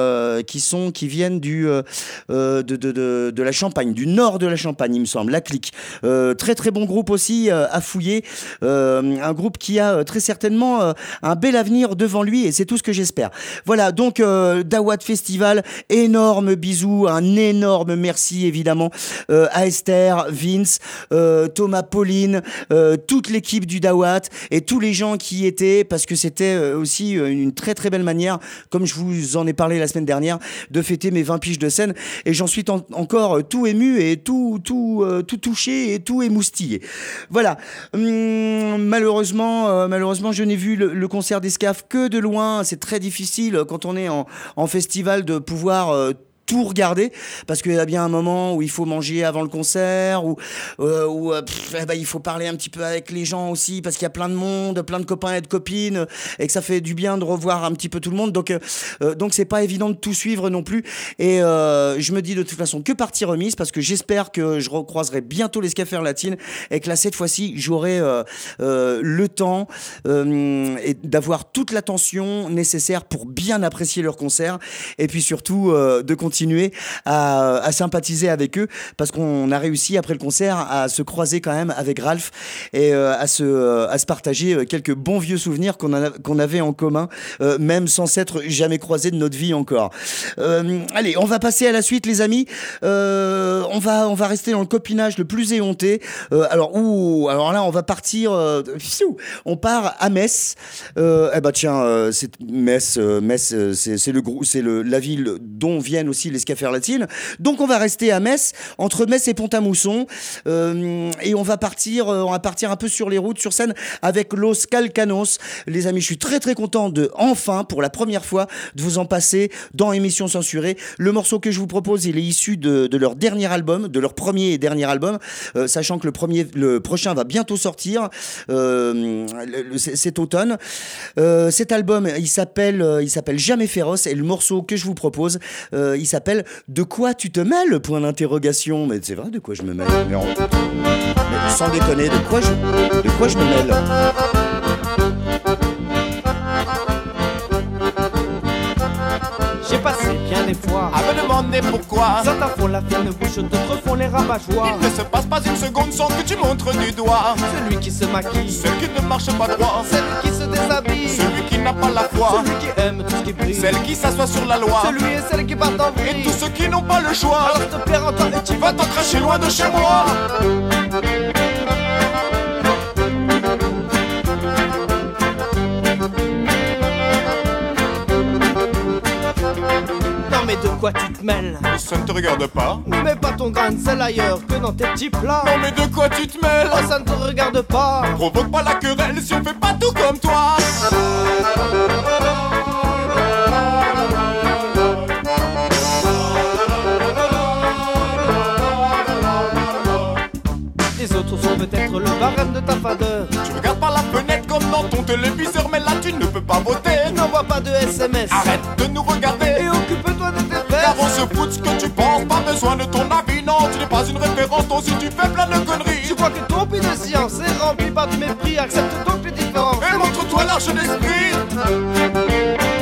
qui viennent de la Champagne, du nord de la Champagne, il me semble, la clique. Très très bon groupe aussi à fouiller, un groupe qui a très certainement un bel avenir devant lui et c'est tout ce que j'espère. Voilà, donc Dawat Festival, énorme bisou, un énorme merci évidemment à Esther, Vince, Thomas, Pauline, toute l'équipe du Dawat et tous les gens qui y étaient, parce que c'était aussi une très très belle manière, comme je vous en ai parlé la semaine dernière, de fêter mes 20 piges de scène et j'en suis encore tout ému et tout touché et tout émoustillé. Voilà. Malheureusement, je n'ai vu le concert d'Escaf que de loin. C'est très difficile quand on est en festival de pouvoir tout regarder parce qu'il y a bien un moment où il faut manger avant le concert où il faut parler un petit peu avec les gens aussi parce qu'il y a plein de monde, plein de copains et de copines et que ça fait du bien de revoir un petit peu tout le monde, donc c'est pas évident de tout suivre non plus et je me dis de toute façon que partie remise parce que j'espère que je recroiserai bientôt les Scafers Latines et que là cette fois-ci j'aurai le temps et d'avoir toute l'attention nécessaire pour bien apprécier leur concert et puis surtout de continuer à sympathiser avec eux parce qu'on a réussi après le concert à se croiser quand même avec Ralph et à se partager quelques bons vieux souvenirs qu'on avait en commun, même sans s'être jamais croisés de notre vie encore. Allez, on va passer à la suite les amis. On va rester dans le copinage le plus éhonté. Alors là on va partir, on part à Metz. C'est Metz, c'est le groupe, c'est la ville dont viennent aussi les Scafers Latines. Donc on va rester à Metz, entre Metz et Pont-à-Mousson, et on va partir un peu sur les routes, sur scène avec Los Calcanos. Les amis, je suis très très content de enfin, pour la première fois, de vous en passer dans Émission Censurée. Le morceau que je vous propose, il est issu de leur dernier album, de leur premier et dernier album, sachant que le prochain va bientôt sortir cet automne. Cet album, il s'appelle Jamais Féroce, et le morceau que je vous propose, il s'appelle De quoi tu te mêles ? Point d'interrogation. Mais c'est vrai, de quoi je me mêle ? Mais sans déconner, de quoi je me mêle ? J'ai passé bien des fois À me demander pourquoi certains font la fine bouche, d'autres font les rabat-joie. il ne se passe pas une seconde sans que tu montres du doigt Celui qui se maquille, celui qui ne marche pas droit, celui qui se déshabille, celui qui n'a pas la foi, celui qui aime tout ce qui brille, celle qui s'assoit sur la loi, celui et celle qui partent en vrille. et tous ceux qui n'ont pas le choix. Alors te plaire en toi et tu Va t'en cracher loin de chez moi. Non mais de quoi tu te mêles ? Mais ça ne te regarde pas. Ne mets pas ton grain de sel ailleurs que dans tes petits plats. Non mais de quoi tu te mêles? Oh ça ne te regarde pas. Provoque pas la querelle si on fait pas tout comme toi. Les autres sont peut-être le barème de ta fadeur. Tu regardes par la fenêtre comme dans ton téléviseur, mais là tu ne peux pas voter. N'envoie pas de SMS. Arrête de nous regarder Et occupe-toi de tes car on fesses. se fout de ce que tu penses, pas besoin de ton avis. Non, tu n'es pas une référence, toi aussi tu fais plein de conneries. Tu crois que ton puits de science est rempli par du mépris. Accepte donc les différences. Et montre-toi large d'esprit.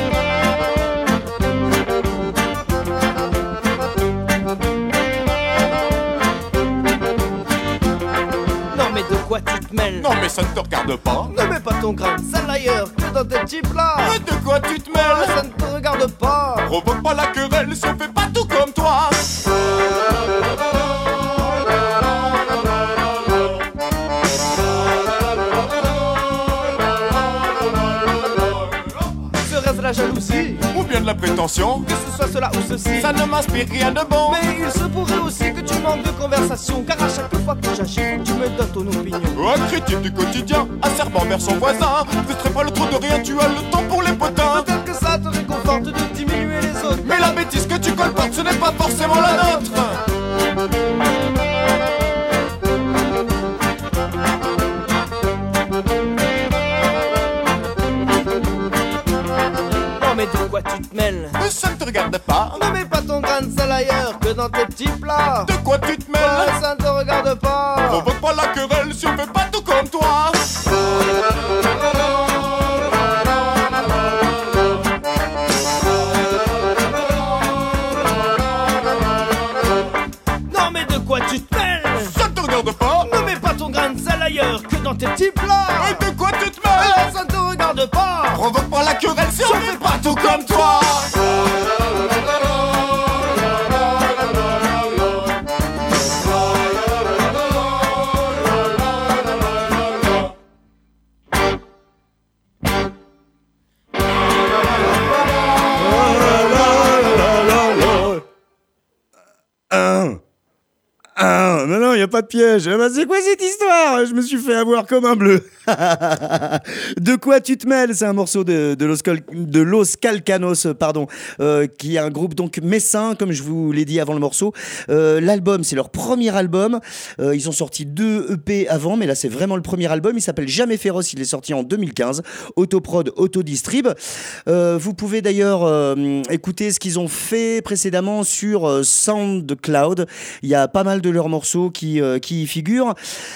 Non mais de quoi tu te mêles? Non mais ça ne te regarde pas. Ne mets pas ton grain de sel ailleurs que dans tes petits plats. Mais de quoi tu te Oh, mêles? ça ne te regarde pas. Provoque pas la querelle si on fait pas tout comme toi. Serait-ce la jalousie? Ou bien de la prétention. Que ce soit cela ou ceci. Ça ne m'inspire rien de bon. Mais il se pourrait aussi que tu manques de conversation. Car à chaque fois que j'agis, faut que tu me donnes ton opinion. Un critique du quotidien, un serpent vers son voisin. Frustré par le trop de rien, tu as le temps pour les potins. Peut-être que ça te réconforte de diminuer les autres. Mais la bêtise que tu colportes, ce n'est pas forcément la nôtre. Non mais de quoi tu te mêles? Mais ça ne te regarde pas. Ne mets pas ton grain de sel ailleurs que dans tes petits plats. De quoi tu te Oh, mêles? ça ne te regarde pas. Provoque pas la querelle si on fait pas tout comme toi. Non mais de quoi tu te mêles? Ça ne te regarde pas. non, il n'y a pas de piège. Bah, c'est quoi cette histoire? Je me suis fait avoir comme un bleu. De quoi tu te mêles? C'est un morceau de Los Calcanos, pardon, qui est un groupe donc messin, comme je vous l'ai dit avant le morceau. L'album, c'est leur premier album. Ils ont sorti 2 EP avant, mais là c'est vraiment le premier album. Il s'appelle Jamais Féroce, il est sorti en 2015. Autoprod, autodistrib. Vous pouvez d'ailleurs écouter ce qu'ils ont fait précédemment sur SoundCloud. Il y a pas mal de leurs morceaux qui y figurent.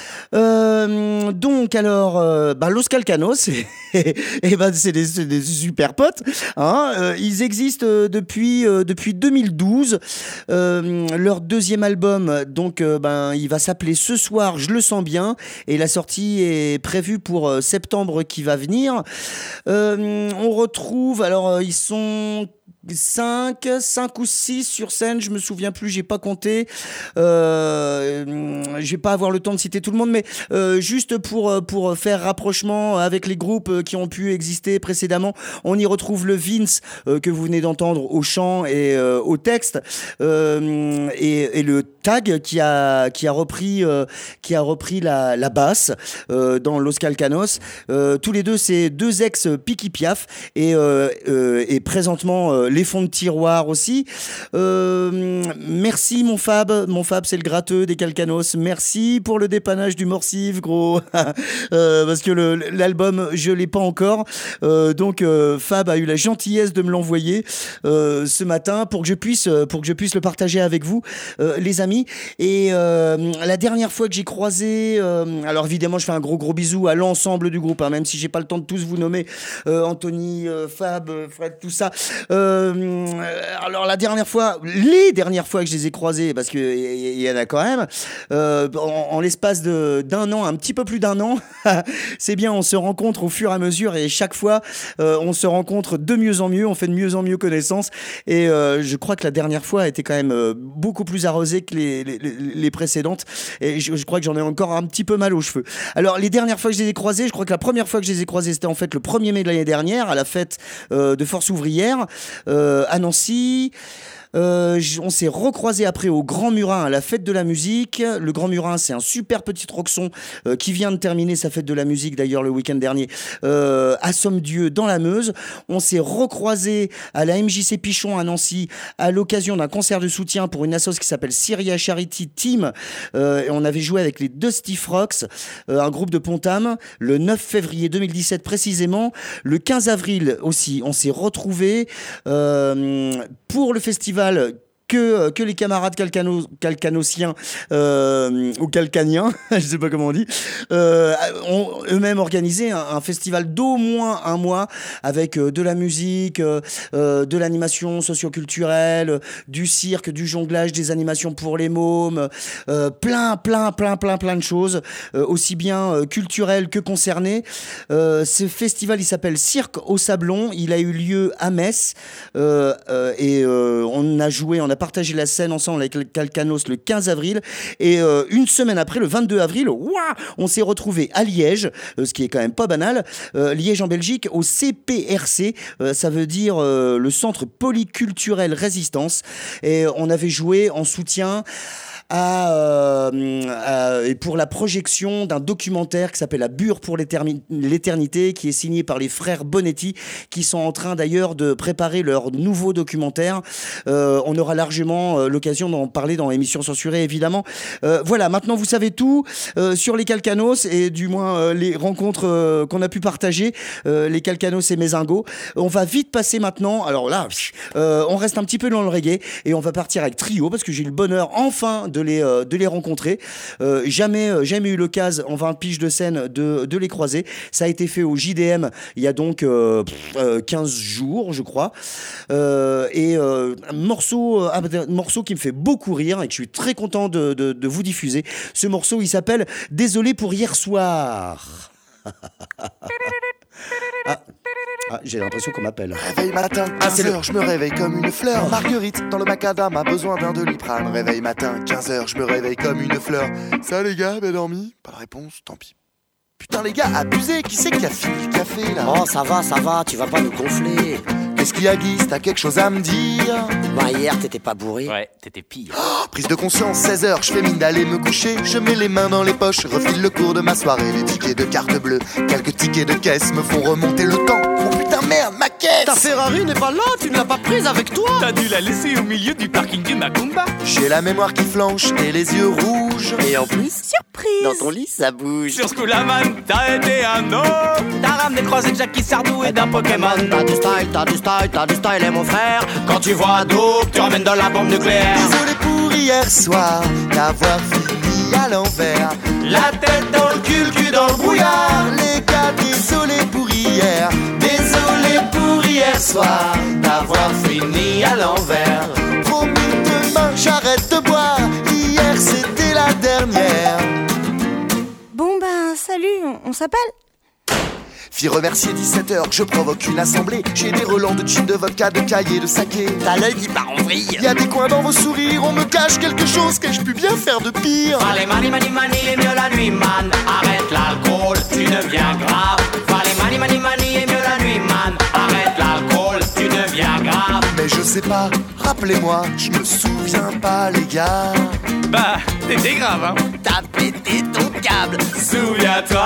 Donc alors, Los Calcanos, et c'est des super potes. Hein, ils existent depuis 2012. Leur deuxième album, donc, il va s'appeler Ce soir, je le sens bien, et la sortie est prévue pour septembre qui va venir. On retrouve, alors ils sont 5 ou 6 sur scène, je me souviens plus, j'ai pas compté. Je vais pas avoir le temps de citer tout le monde, mais juste pour faire rapprochement avec les groupes qui ont pu exister précédemment, on y retrouve le Vince que vous venez d'entendre au chant et au texte, et le Tag qui a repris la basse dans Los Calcanos. Tous les deux, c'est 2 ex Piqui Piaf et présentement les fonds de tiroir aussi. Merci mon Fab, c'est le gratteux des Calcanos. Merci pour le dépannage du Morsive, gros. Parce que l'album, je l'ai pas encore. Donc Fab a eu la gentillesse de me l'envoyer ce matin pour que je puisse le partager avec vous, les amis. Et la dernière fois que j'ai croisé, alors évidemment je fais un gros bisou à l'ensemble du groupe, hein, même si j'ai pas le temps de tous vous nommer, Anthony, Fab, Fred, tout ça. Alors les dernières fois que je les ai croisés, parce qu'il y en a quand même, en l'espace d'un an, un petit peu plus d'un an, c'est bien, on se rencontre au fur et à mesure, et chaque fois on se rencontre de mieux en mieux, on fait de mieux en mieux connaissance, et je crois que la dernière fois a été quand même beaucoup plus arrosée que les précédentes, et je crois que j'en ai encore un petit peu mal aux cheveux. Alors les dernières fois que je les ai croisés, je crois que la première fois que je les ai croisés, c'était en fait le 1er mai de l'année dernière, à la fête de Force Ouvrière à Nancy. On s'est recroisés après au Grand Murin à la fête de la musique. Le Grand Murin, c'est un super petit roxon qui vient de terminer sa fête de la musique d'ailleurs le week-end dernier à Somme-Dieu dans la Meuse. On s'est recroisés à la MJC Pichon à Nancy à l'occasion d'un concert de soutien pour une assoce qui s'appelle Syria Charity Team, et on avait joué avec les Dusty Frogs, un groupe de Pontam, le 9 février 2017 précisément. Le 15 avril aussi, on s'est retrouvés pour le festival que les camarades calcanosiens ou calcaniens, je sais pas comment on dit, ont eux-mêmes organisé un festival d'au moins un mois avec de la musique, de l'animation socio-culturelle, du cirque, du jonglage, des animations pour les mômes, plein de choses, aussi bien culturelles que concernées. Ce festival, il s'appelle Cirque au Sablon, il a eu lieu à Metz, et on a partagé la scène ensemble avec les Calcanos le 15 avril, et une semaine après, le 22 avril, on s'est retrouvés à Liège, ce qui est quand même pas banal, Liège en Belgique, au CPRC, ça veut dire le Centre Polyculturel Résistance, et on avait joué en soutien et pour la projection d'un documentaire qui s'appelle La Bure pour l'éternité, qui est signé par les frères Bonetti, qui sont en train d'ailleurs de préparer leur nouveau documentaire. On aura largement l'occasion d'en parler dans l'émission censurée, évidemment. Voilà, maintenant vous savez tout sur les Calcanos, et du moins les rencontres qu'on a pu partager, les Calcanos et Mézingo. On va vite passer maintenant, alors là, on reste un petit peu dans le reggae, et on va partir avec Trio, parce que j'ai eu le bonheur enfin de les rencontrer. Jamais eu l'occasion en 20 piges de scène de les croiser. Ça a été fait au JDM il y a donc 15 jours, je crois. Et un morceau qui me fait beaucoup rire et que je suis très content de vous diffuser. Ce morceau, il s'appelle Désolé pour hier soir. J'ai l'impression qu'on m'appelle. Réveil matin, 15h, je me réveille comme une fleur. Marguerite, dans le macadam, a besoin d'un Doliprane. Réveil matin, 15h, je me réveille comme une fleur. Ça les gars, bien dormi? Pas de réponse, tant pis. Putain les gars, abusé, qui c'est qui a fini le café là? Oh ça va, tu vas pas nous gonfler. Qu'est-ce qu'il y a, Guy? T'as quelque chose à me dire? Bah hier t'étais pas bourré. Ouais, t'étais pire. Prise de conscience, 16h, je fais mine d'aller me coucher. Je mets les mains dans les poches, refile le cours de ma soirée. Les tickets de carte bleue, quelques tickets de caisse me font remonter le temps. Oh putain merde, ma caisse! Ta Ferrari n'est pas là, tu ne l'as pas prise avec toi. T'as dû la laisser au milieu du parking du Macumba. J'ai la mémoire qui flanche et les yeux rouges. Et en plus, Surprise. dans ton lit ça bouge. Sur ce coup-là, man, t'as été un homme. T'as ramené croisé de Jackie Sardou et d'un Pokémon. T'as du style, t'as du style, t'as du style, et mon frère. Quand tu vois Dope, tu ramènes de la bombe nucléaire. Désolé pour hier soir, d'avoir fini à l'envers. La tête dans le cul dans le brouillard. Les gars, désolé pour hier. Désolé pour hier soir, d'avoir fini à l'envers. Promis demain, j'arrête de boire. Hier c'était la dernière. Bon ben salut, on s'appelle? Fille remercier 17h, je provoque une assemblée. J'ai des relents de gin, de vodka, de cahiers, de saké. T'as l'œil qui part en vrille. Y a des coins dans vos sourires, on me cache quelque chose. Qu'ai-je pu bien faire de pire? Fallait mani mani mani et mieux la nuit man. Arrête l'alcool, tu deviens grave. Fallait mani mani mani et mieux la nuit man. Arrête l'alcool, tu deviens grave. Mais je sais pas, rappelez-moi, je me souviens pas les gars. Bah, t'étais grave, hein. T'as pété ton câble. Souviens-toi.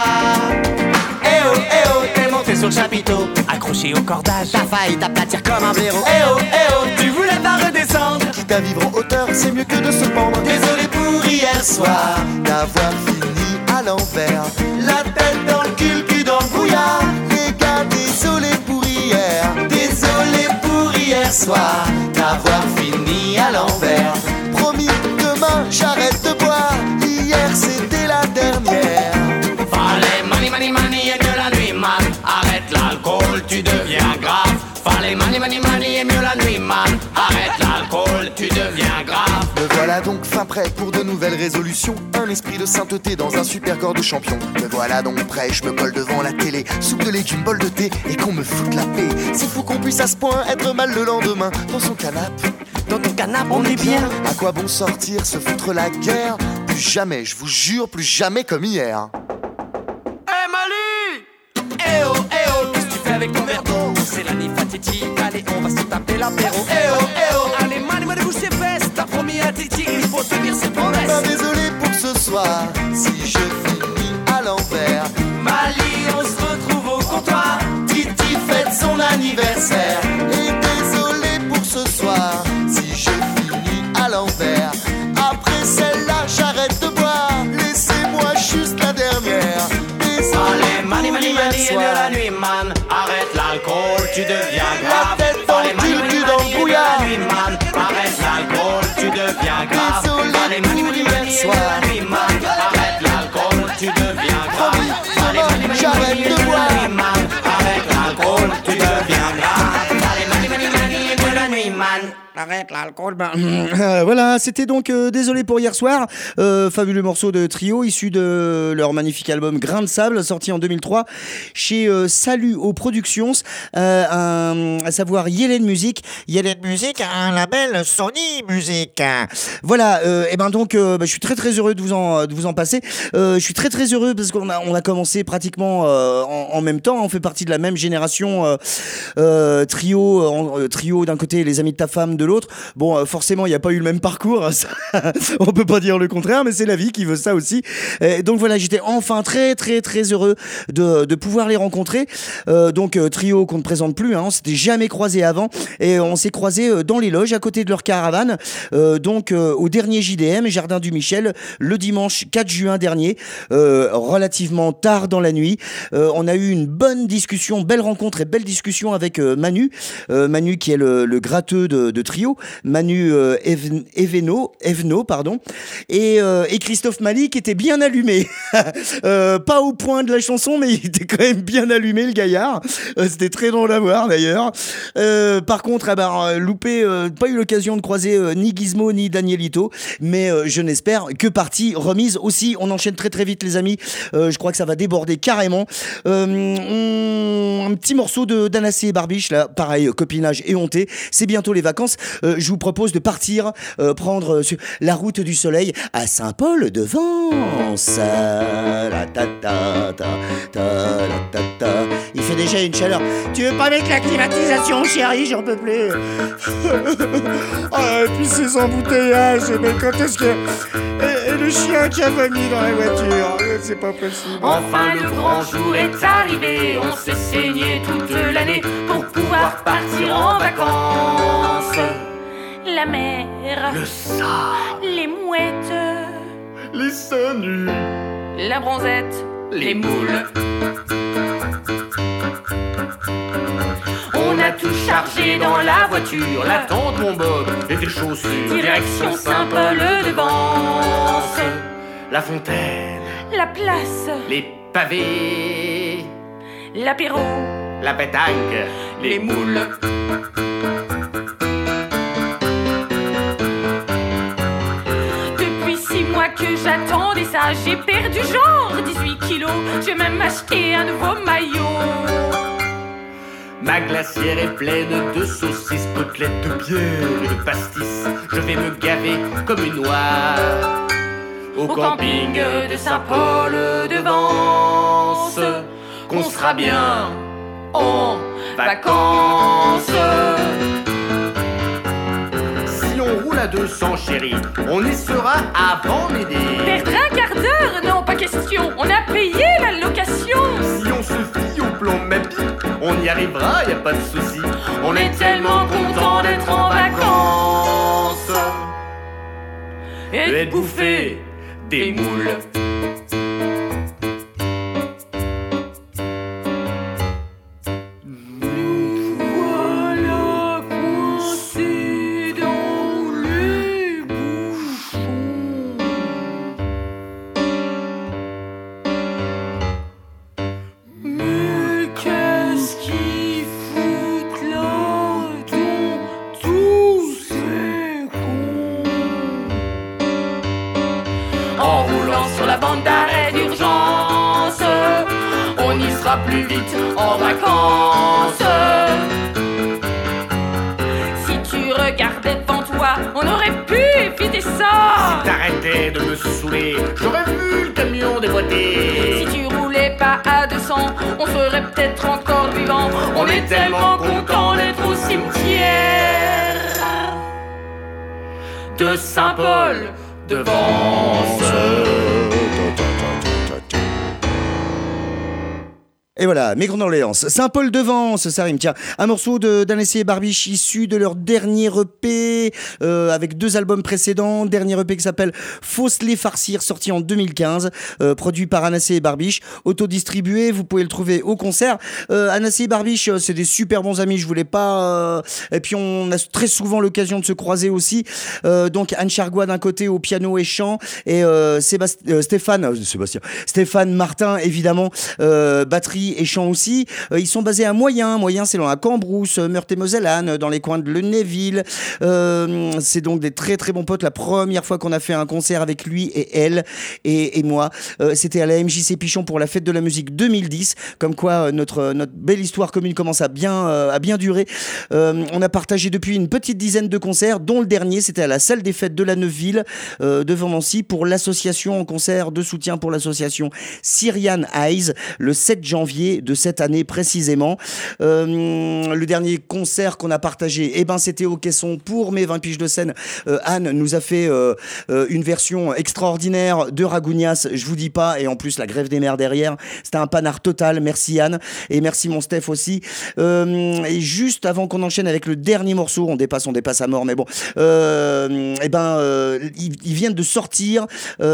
Eh oh, t'es monté sur le chapiteau. Accroché au cordage. T'as failli t'aplatir comme un blaireau. Eh oh, tu voulais pas redescendre. Quitte à vivre en hauteur, c'est mieux que de se pendre. Désolé pour hier soir, D'avoir fini à l'envers. la tête dans le cul dans le brouillard. Les gars, désolé pour hier. Désolé pour hier soir, d'avoir fini à l'envers. Promis, demain, j'arrête de boire. Hier c'était la dernière. Fallait mani mani mani et mieux la nuit man. Arrête l'alcool, tu deviens grave. Fallait mani mani mani et mieux la nuit man. Arrête l'alcool, tu deviens grave. Me voilà donc fin prêt pour de nouvelles résolutions. Un esprit de sainteté dans un super corps de champion. Me voilà donc prêt, je me colle devant la télé. Soupe de légumes, bol de thé et qu'on me foute la paix. C'est fou qu'on puisse à ce point être mal le lendemain. Dans son canapé, Dans ton canapé, on est bien. à quoi bon sortir, se foutre la guerre? Plus jamais, je vous jure, plus jamais comme hier. Eh Mali. Eh oh, qu'est-ce que tu fais avec ton verre d'eau? C'est l'année fatidique, allez, on va se taper l'apéro. Eh oh, allez, Mali, bouge tes fesses. T'as promis à Titi, il faut tenir ses Ben promesses. désolé pour ce soir, si je finis à l'envers. Mali, on se retrouve au comptoir. Titi fête son anniversaire. Et désolé pour ce soir, si je finis à l'envers. Après celle-là, j'arrête de boire. Laissez-moi juste la dernière. Fallait mani mani mani et mieux la nuit man. Arrête l'alcool, tu deviens grave. Fallait mani mani mani et mieux la nuit man. Arrête l'alcool, tu deviens grave. Fallait mani mani mani et mieux la nuit man. Arrête l'alcool, tu deviens grave. Fallait mani mani mani et mieux la nuit man. Arrête l'alcool, tu deviens grave. Fallait mani mani mani et mieux la nuit man. Arrête l'alcool, Voilà, c'était donc Désolé pour hier soir, fabuleux morceau de Trio issu de leur magnifique album Grain de sable, sorti en 2003 chez Salut aux Productions, à savoir Yellen Music. Yellen Music a un label Sony Music. Voilà, et ben donc je suis très heureux de vous en passer. Je suis très heureux parce qu'on a commencé pratiquement en même temps. On fait partie de la même génération. Trio d'un côté, les amis de ta femme de l'autre. Bon, forcément, il n'y a pas eu le même parcours. Ça, on peut pas dire le contraire, mais c'est la vie qui veut ça aussi. Et donc voilà, j'étais enfin très heureux de pouvoir les rencontrer. Donc Trio qu'on ne présente plus, hein, on s'était jamais croisés avant et on s'est croisés dans les loges à côté de leur caravane. Donc au dernier JDM, Jardin du Michel, le dimanche 4 juin dernier, relativement tard dans la nuit. On a eu une bonne discussion, belle rencontre et belle discussion avec Manu qui est le gratteux de Trio, Manu Eveno, pardon, et Christophe Mali qui était bien allumé. Pas au point de la chanson, mais il était quand même bien allumé, le gaillard. C'était très drôle à voir d'ailleurs. Par contre, loupé, pas eu l'occasion de croiser ni Gizmo ni Danielito, mais je n'espère que partie remise aussi. On enchaîne très vite les amis. Je crois que ça va déborder carrément. Un petit morceau de Danacé et Barbiche là, pareil, copinage éhonté. C'est bientôt les vacances. je vous propose de partir prendre sur la route du soleil à Saint-Paul-de-Vence. La ta ta ta ta la ta ta. Il fait déjà une chaleur. Tu veux pas mettre la climatisation, chérie? J'en peux plus. Et puis ces embouteillages, mais quand est-ce que... Et le chien qui a vomi dans la voiture, c'est pas possible. Enfin le grand jour est arrivé, on s'est saigné toute l'année pour pouvoir partir en vacances. La mer, Le sable, les mouettes, les seins nus, la bronzette, les moules. On a tout chargé dans la voiture, la tente, mon bob et tes chaussures. direction Saint-Paul-de-Vence. La fontaine, La place, les pavés, l'apéro, la pétanque, les moules. Depuis 6 mois que j'attendais ça, j'ai perdu genre 18 kilos. J'ai même acheté un nouveau maillot. Ma glacière est pleine de saucisses, côtelettes de bière et de pastis. Je vais me gaver comme une oie Au camping de Saint-Paul-de-Vence, qu'on sera bien en vacances. Si on roule à 200, chérie, on y sera avant midi. Perdre un quart d'heure, non pas question, on a payé la location. Si on se fie au plan Mappy, on y arrivera, y a pas de souci. On est tellement content d'être en vacances et de bouffer des moules. Voilà coincés dans les bouchons. Mais qu'est-ce qu'ils foutent là dans tous ces cons? En roulant sur la bande d'arrêt d'urgence, on y sera plus vite en vacances. Si tu regardais devant toi, on aurait pu éviter ça. T'arrêtais de me saouler, j'aurais vu le camion déboîter. Si tu roulais pas à 200, on serait peut-être encore vivant. On est tellement content d'être au cimetière de Saint-Paul-de-Vence. Et voilà, mes condoléances. Saint-Paul-de-Vence, ça rime. Tiens, un morceau d'Annecy et Barbiche issu de leur dernier EP, avec 2 albums précédents. Dernier EP qui s'appelle Fausse les farcir, sorti en 2015, produit par Annecy et Barbiche, autodistribué. Vous pouvez le trouver au concert. Annecy et Barbiche, c'est des super bons amis. Je voulais pas. Et puis on a très souvent l'occasion de se croiser aussi. Donc Anne Chargois d'un côté au piano et chant, et Stéphane Martin évidemment, batterie et chant aussi. Ils sont basés à Moyen, c'est dans la Cambrousse, Meurthe-et-Mosellane, dans les coins de Lunéville. C'est donc des très très bons potes. La première fois qu'on a fait un concert avec lui et elle et moi, c'était à la MJC Pichon pour la fête de la musique 2010. Comme quoi notre belle histoire commune commence à bien durer. On a partagé depuis une petite dizaine de concerts, dont le dernier c'était à la salle des fêtes de la Neuville, devant Nancy, pour l'association, en concert de soutien pour l'association Syrian Eyes, le 7 janvier de cette année précisément. Le dernier concert qu'on a partagé, c'était au Caisson pour mes 20 piges de scène. Anne nous a fait une version extraordinaire de Ragounias, je vous dis pas, et en plus la grève des mères derrière, c'était un panard total. Merci Anne, et merci mon Steph aussi. Et juste avant qu'on enchaîne avec le dernier morceau, on dépasse à mort, mais bon, ils viennent de sortir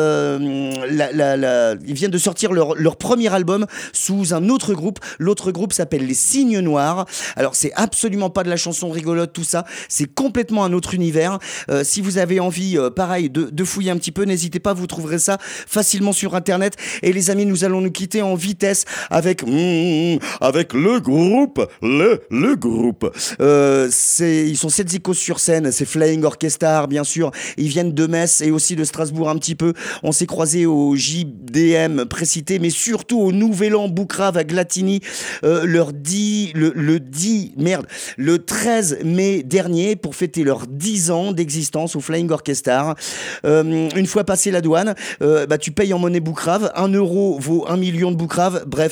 ils viennent de sortir leur premier album sous un autre groupe. L'autre groupe s'appelle Les Cygnes Noirs. Alors c'est absolument pas de la chanson rigolote, tout ça, c'est complètement un autre univers. Si vous avez envie, pareil, de fouiller un petit peu, n'hésitez pas, vous trouverez ça facilement sur internet. Et les amis, nous allons nous quitter en vitesse avec le groupe. Le groupe. Ils sont Setzikos sur scène, c'est Flying Orchestra bien sûr. Ils viennent de Metz et aussi de Strasbourg un petit peu. On s'est croisés au JDM précité, mais surtout au Nouvel An Boucrave à Glatini le 13 mai dernier pour fêter leurs 10 ans d'existence au Flying Orchestra. Une fois passé la douane, tu payes en monnaie boucrave. 1 euro vaut 1 million de boucraves. Bref,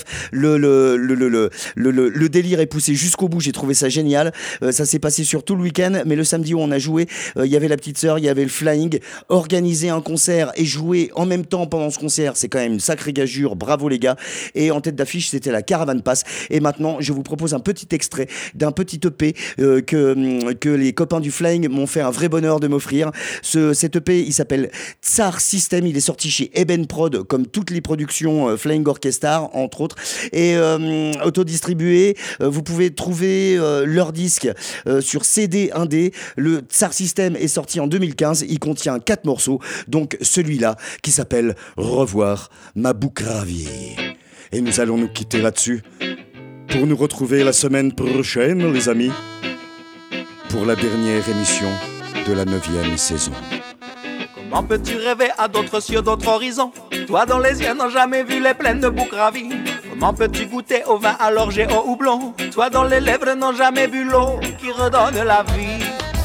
le délire est poussé jusqu'au bout. J'ai trouvé ça génial. Ça s'est passé sur tout le week-end, mais le samedi où on a joué, il y avait la petite sœur, il y avait le Flying. Organiser un concert et jouer en même temps pendant ce concert, c'est quand même une sacrée gageure. Bravo les gars. Et en tête d'affiche, c'était la Caravan Pass. Et maintenant, je vous propose un petit extrait d'un petit EP que les copains du Flying m'ont fait un vrai bonheur de m'offrir. Cet EP, il s'appelle Tsar System. Il est sorti chez Eben Prod, comme toutes les productions Flying Orchestra, entre autres. Et autodistribué, vous pouvez trouver leur disque sur CD 1D. Le Tsar System est sorti en 2015. Il contient 4 morceaux, donc celui-là qui s'appelle Revoir ma Boukravie. Et nous allons nous quitter là-dessus pour nous retrouver la semaine prochaine, les amis, pour la dernière émission de la 9e saison. Comment peux-tu rêver à d'autres cieux, d'autres horizons? Toi dont les yeux n'ont jamais vu les plaines de Boukravie. Comment peux-tu goûter au vin, à l'orge et au houblon? Toi dont les lèvres n'ont jamais vu l'eau qui redonne la vie.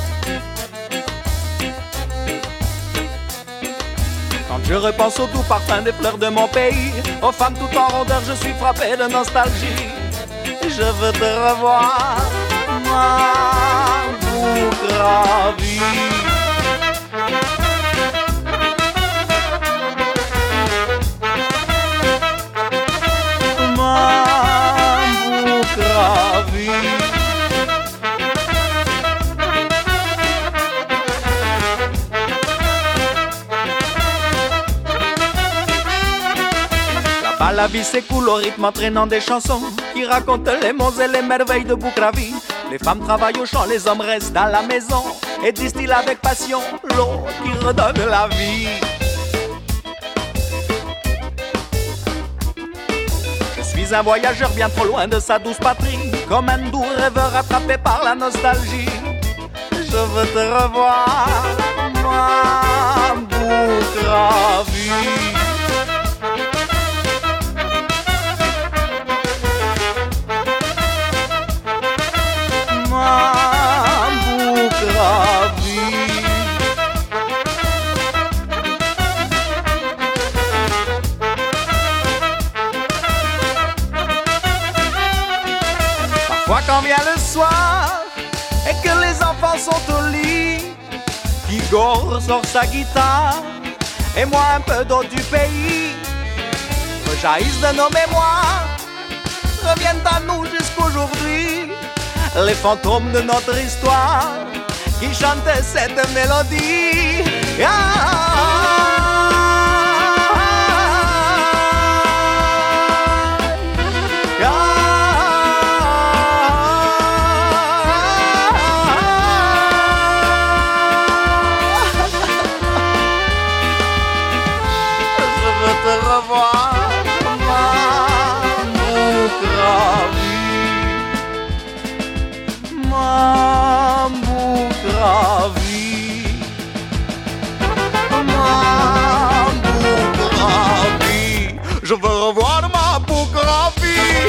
Quand je repense au doux parfum des fleurs de mon pays, aux femmes tout en rondeur, je suis frappé de nostalgie. Je veux te revoir, ma Boukravie. Ma Boukravie. La vie s'écoule au rythme entraînant des chansons qui racontent les monts et les merveilles de Boukravie. Les femmes travaillent au champ, les hommes restent à la maison et distillent avec passion l'eau qui redonne la vie. Je suis un voyageur bien trop loin de sa douce patrie, comme un doux rêveur attrapé par la nostalgie. Je veux te revoir, ma Boukravie. Quand vient le soir et que les enfants sont au lit, Igor sort sa guitare et moi un peu d'eau du pays rejaillissent de nos mémoires, reviennent à nous jusqu'aujourd'hui les fantômes de notre histoire qui chantaient cette mélodie. Je veux revoir ma Boukravie.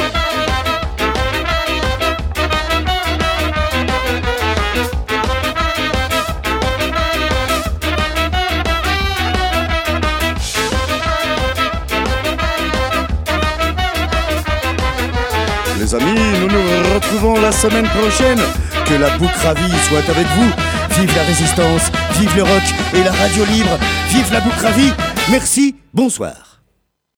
Les amis, nous nous retrouvons la semaine prochaine. Que la Boukravie soit avec vous. Vive la résistance, vive le rock et la radio libre. Vive la Boukravie. Merci, bonsoir.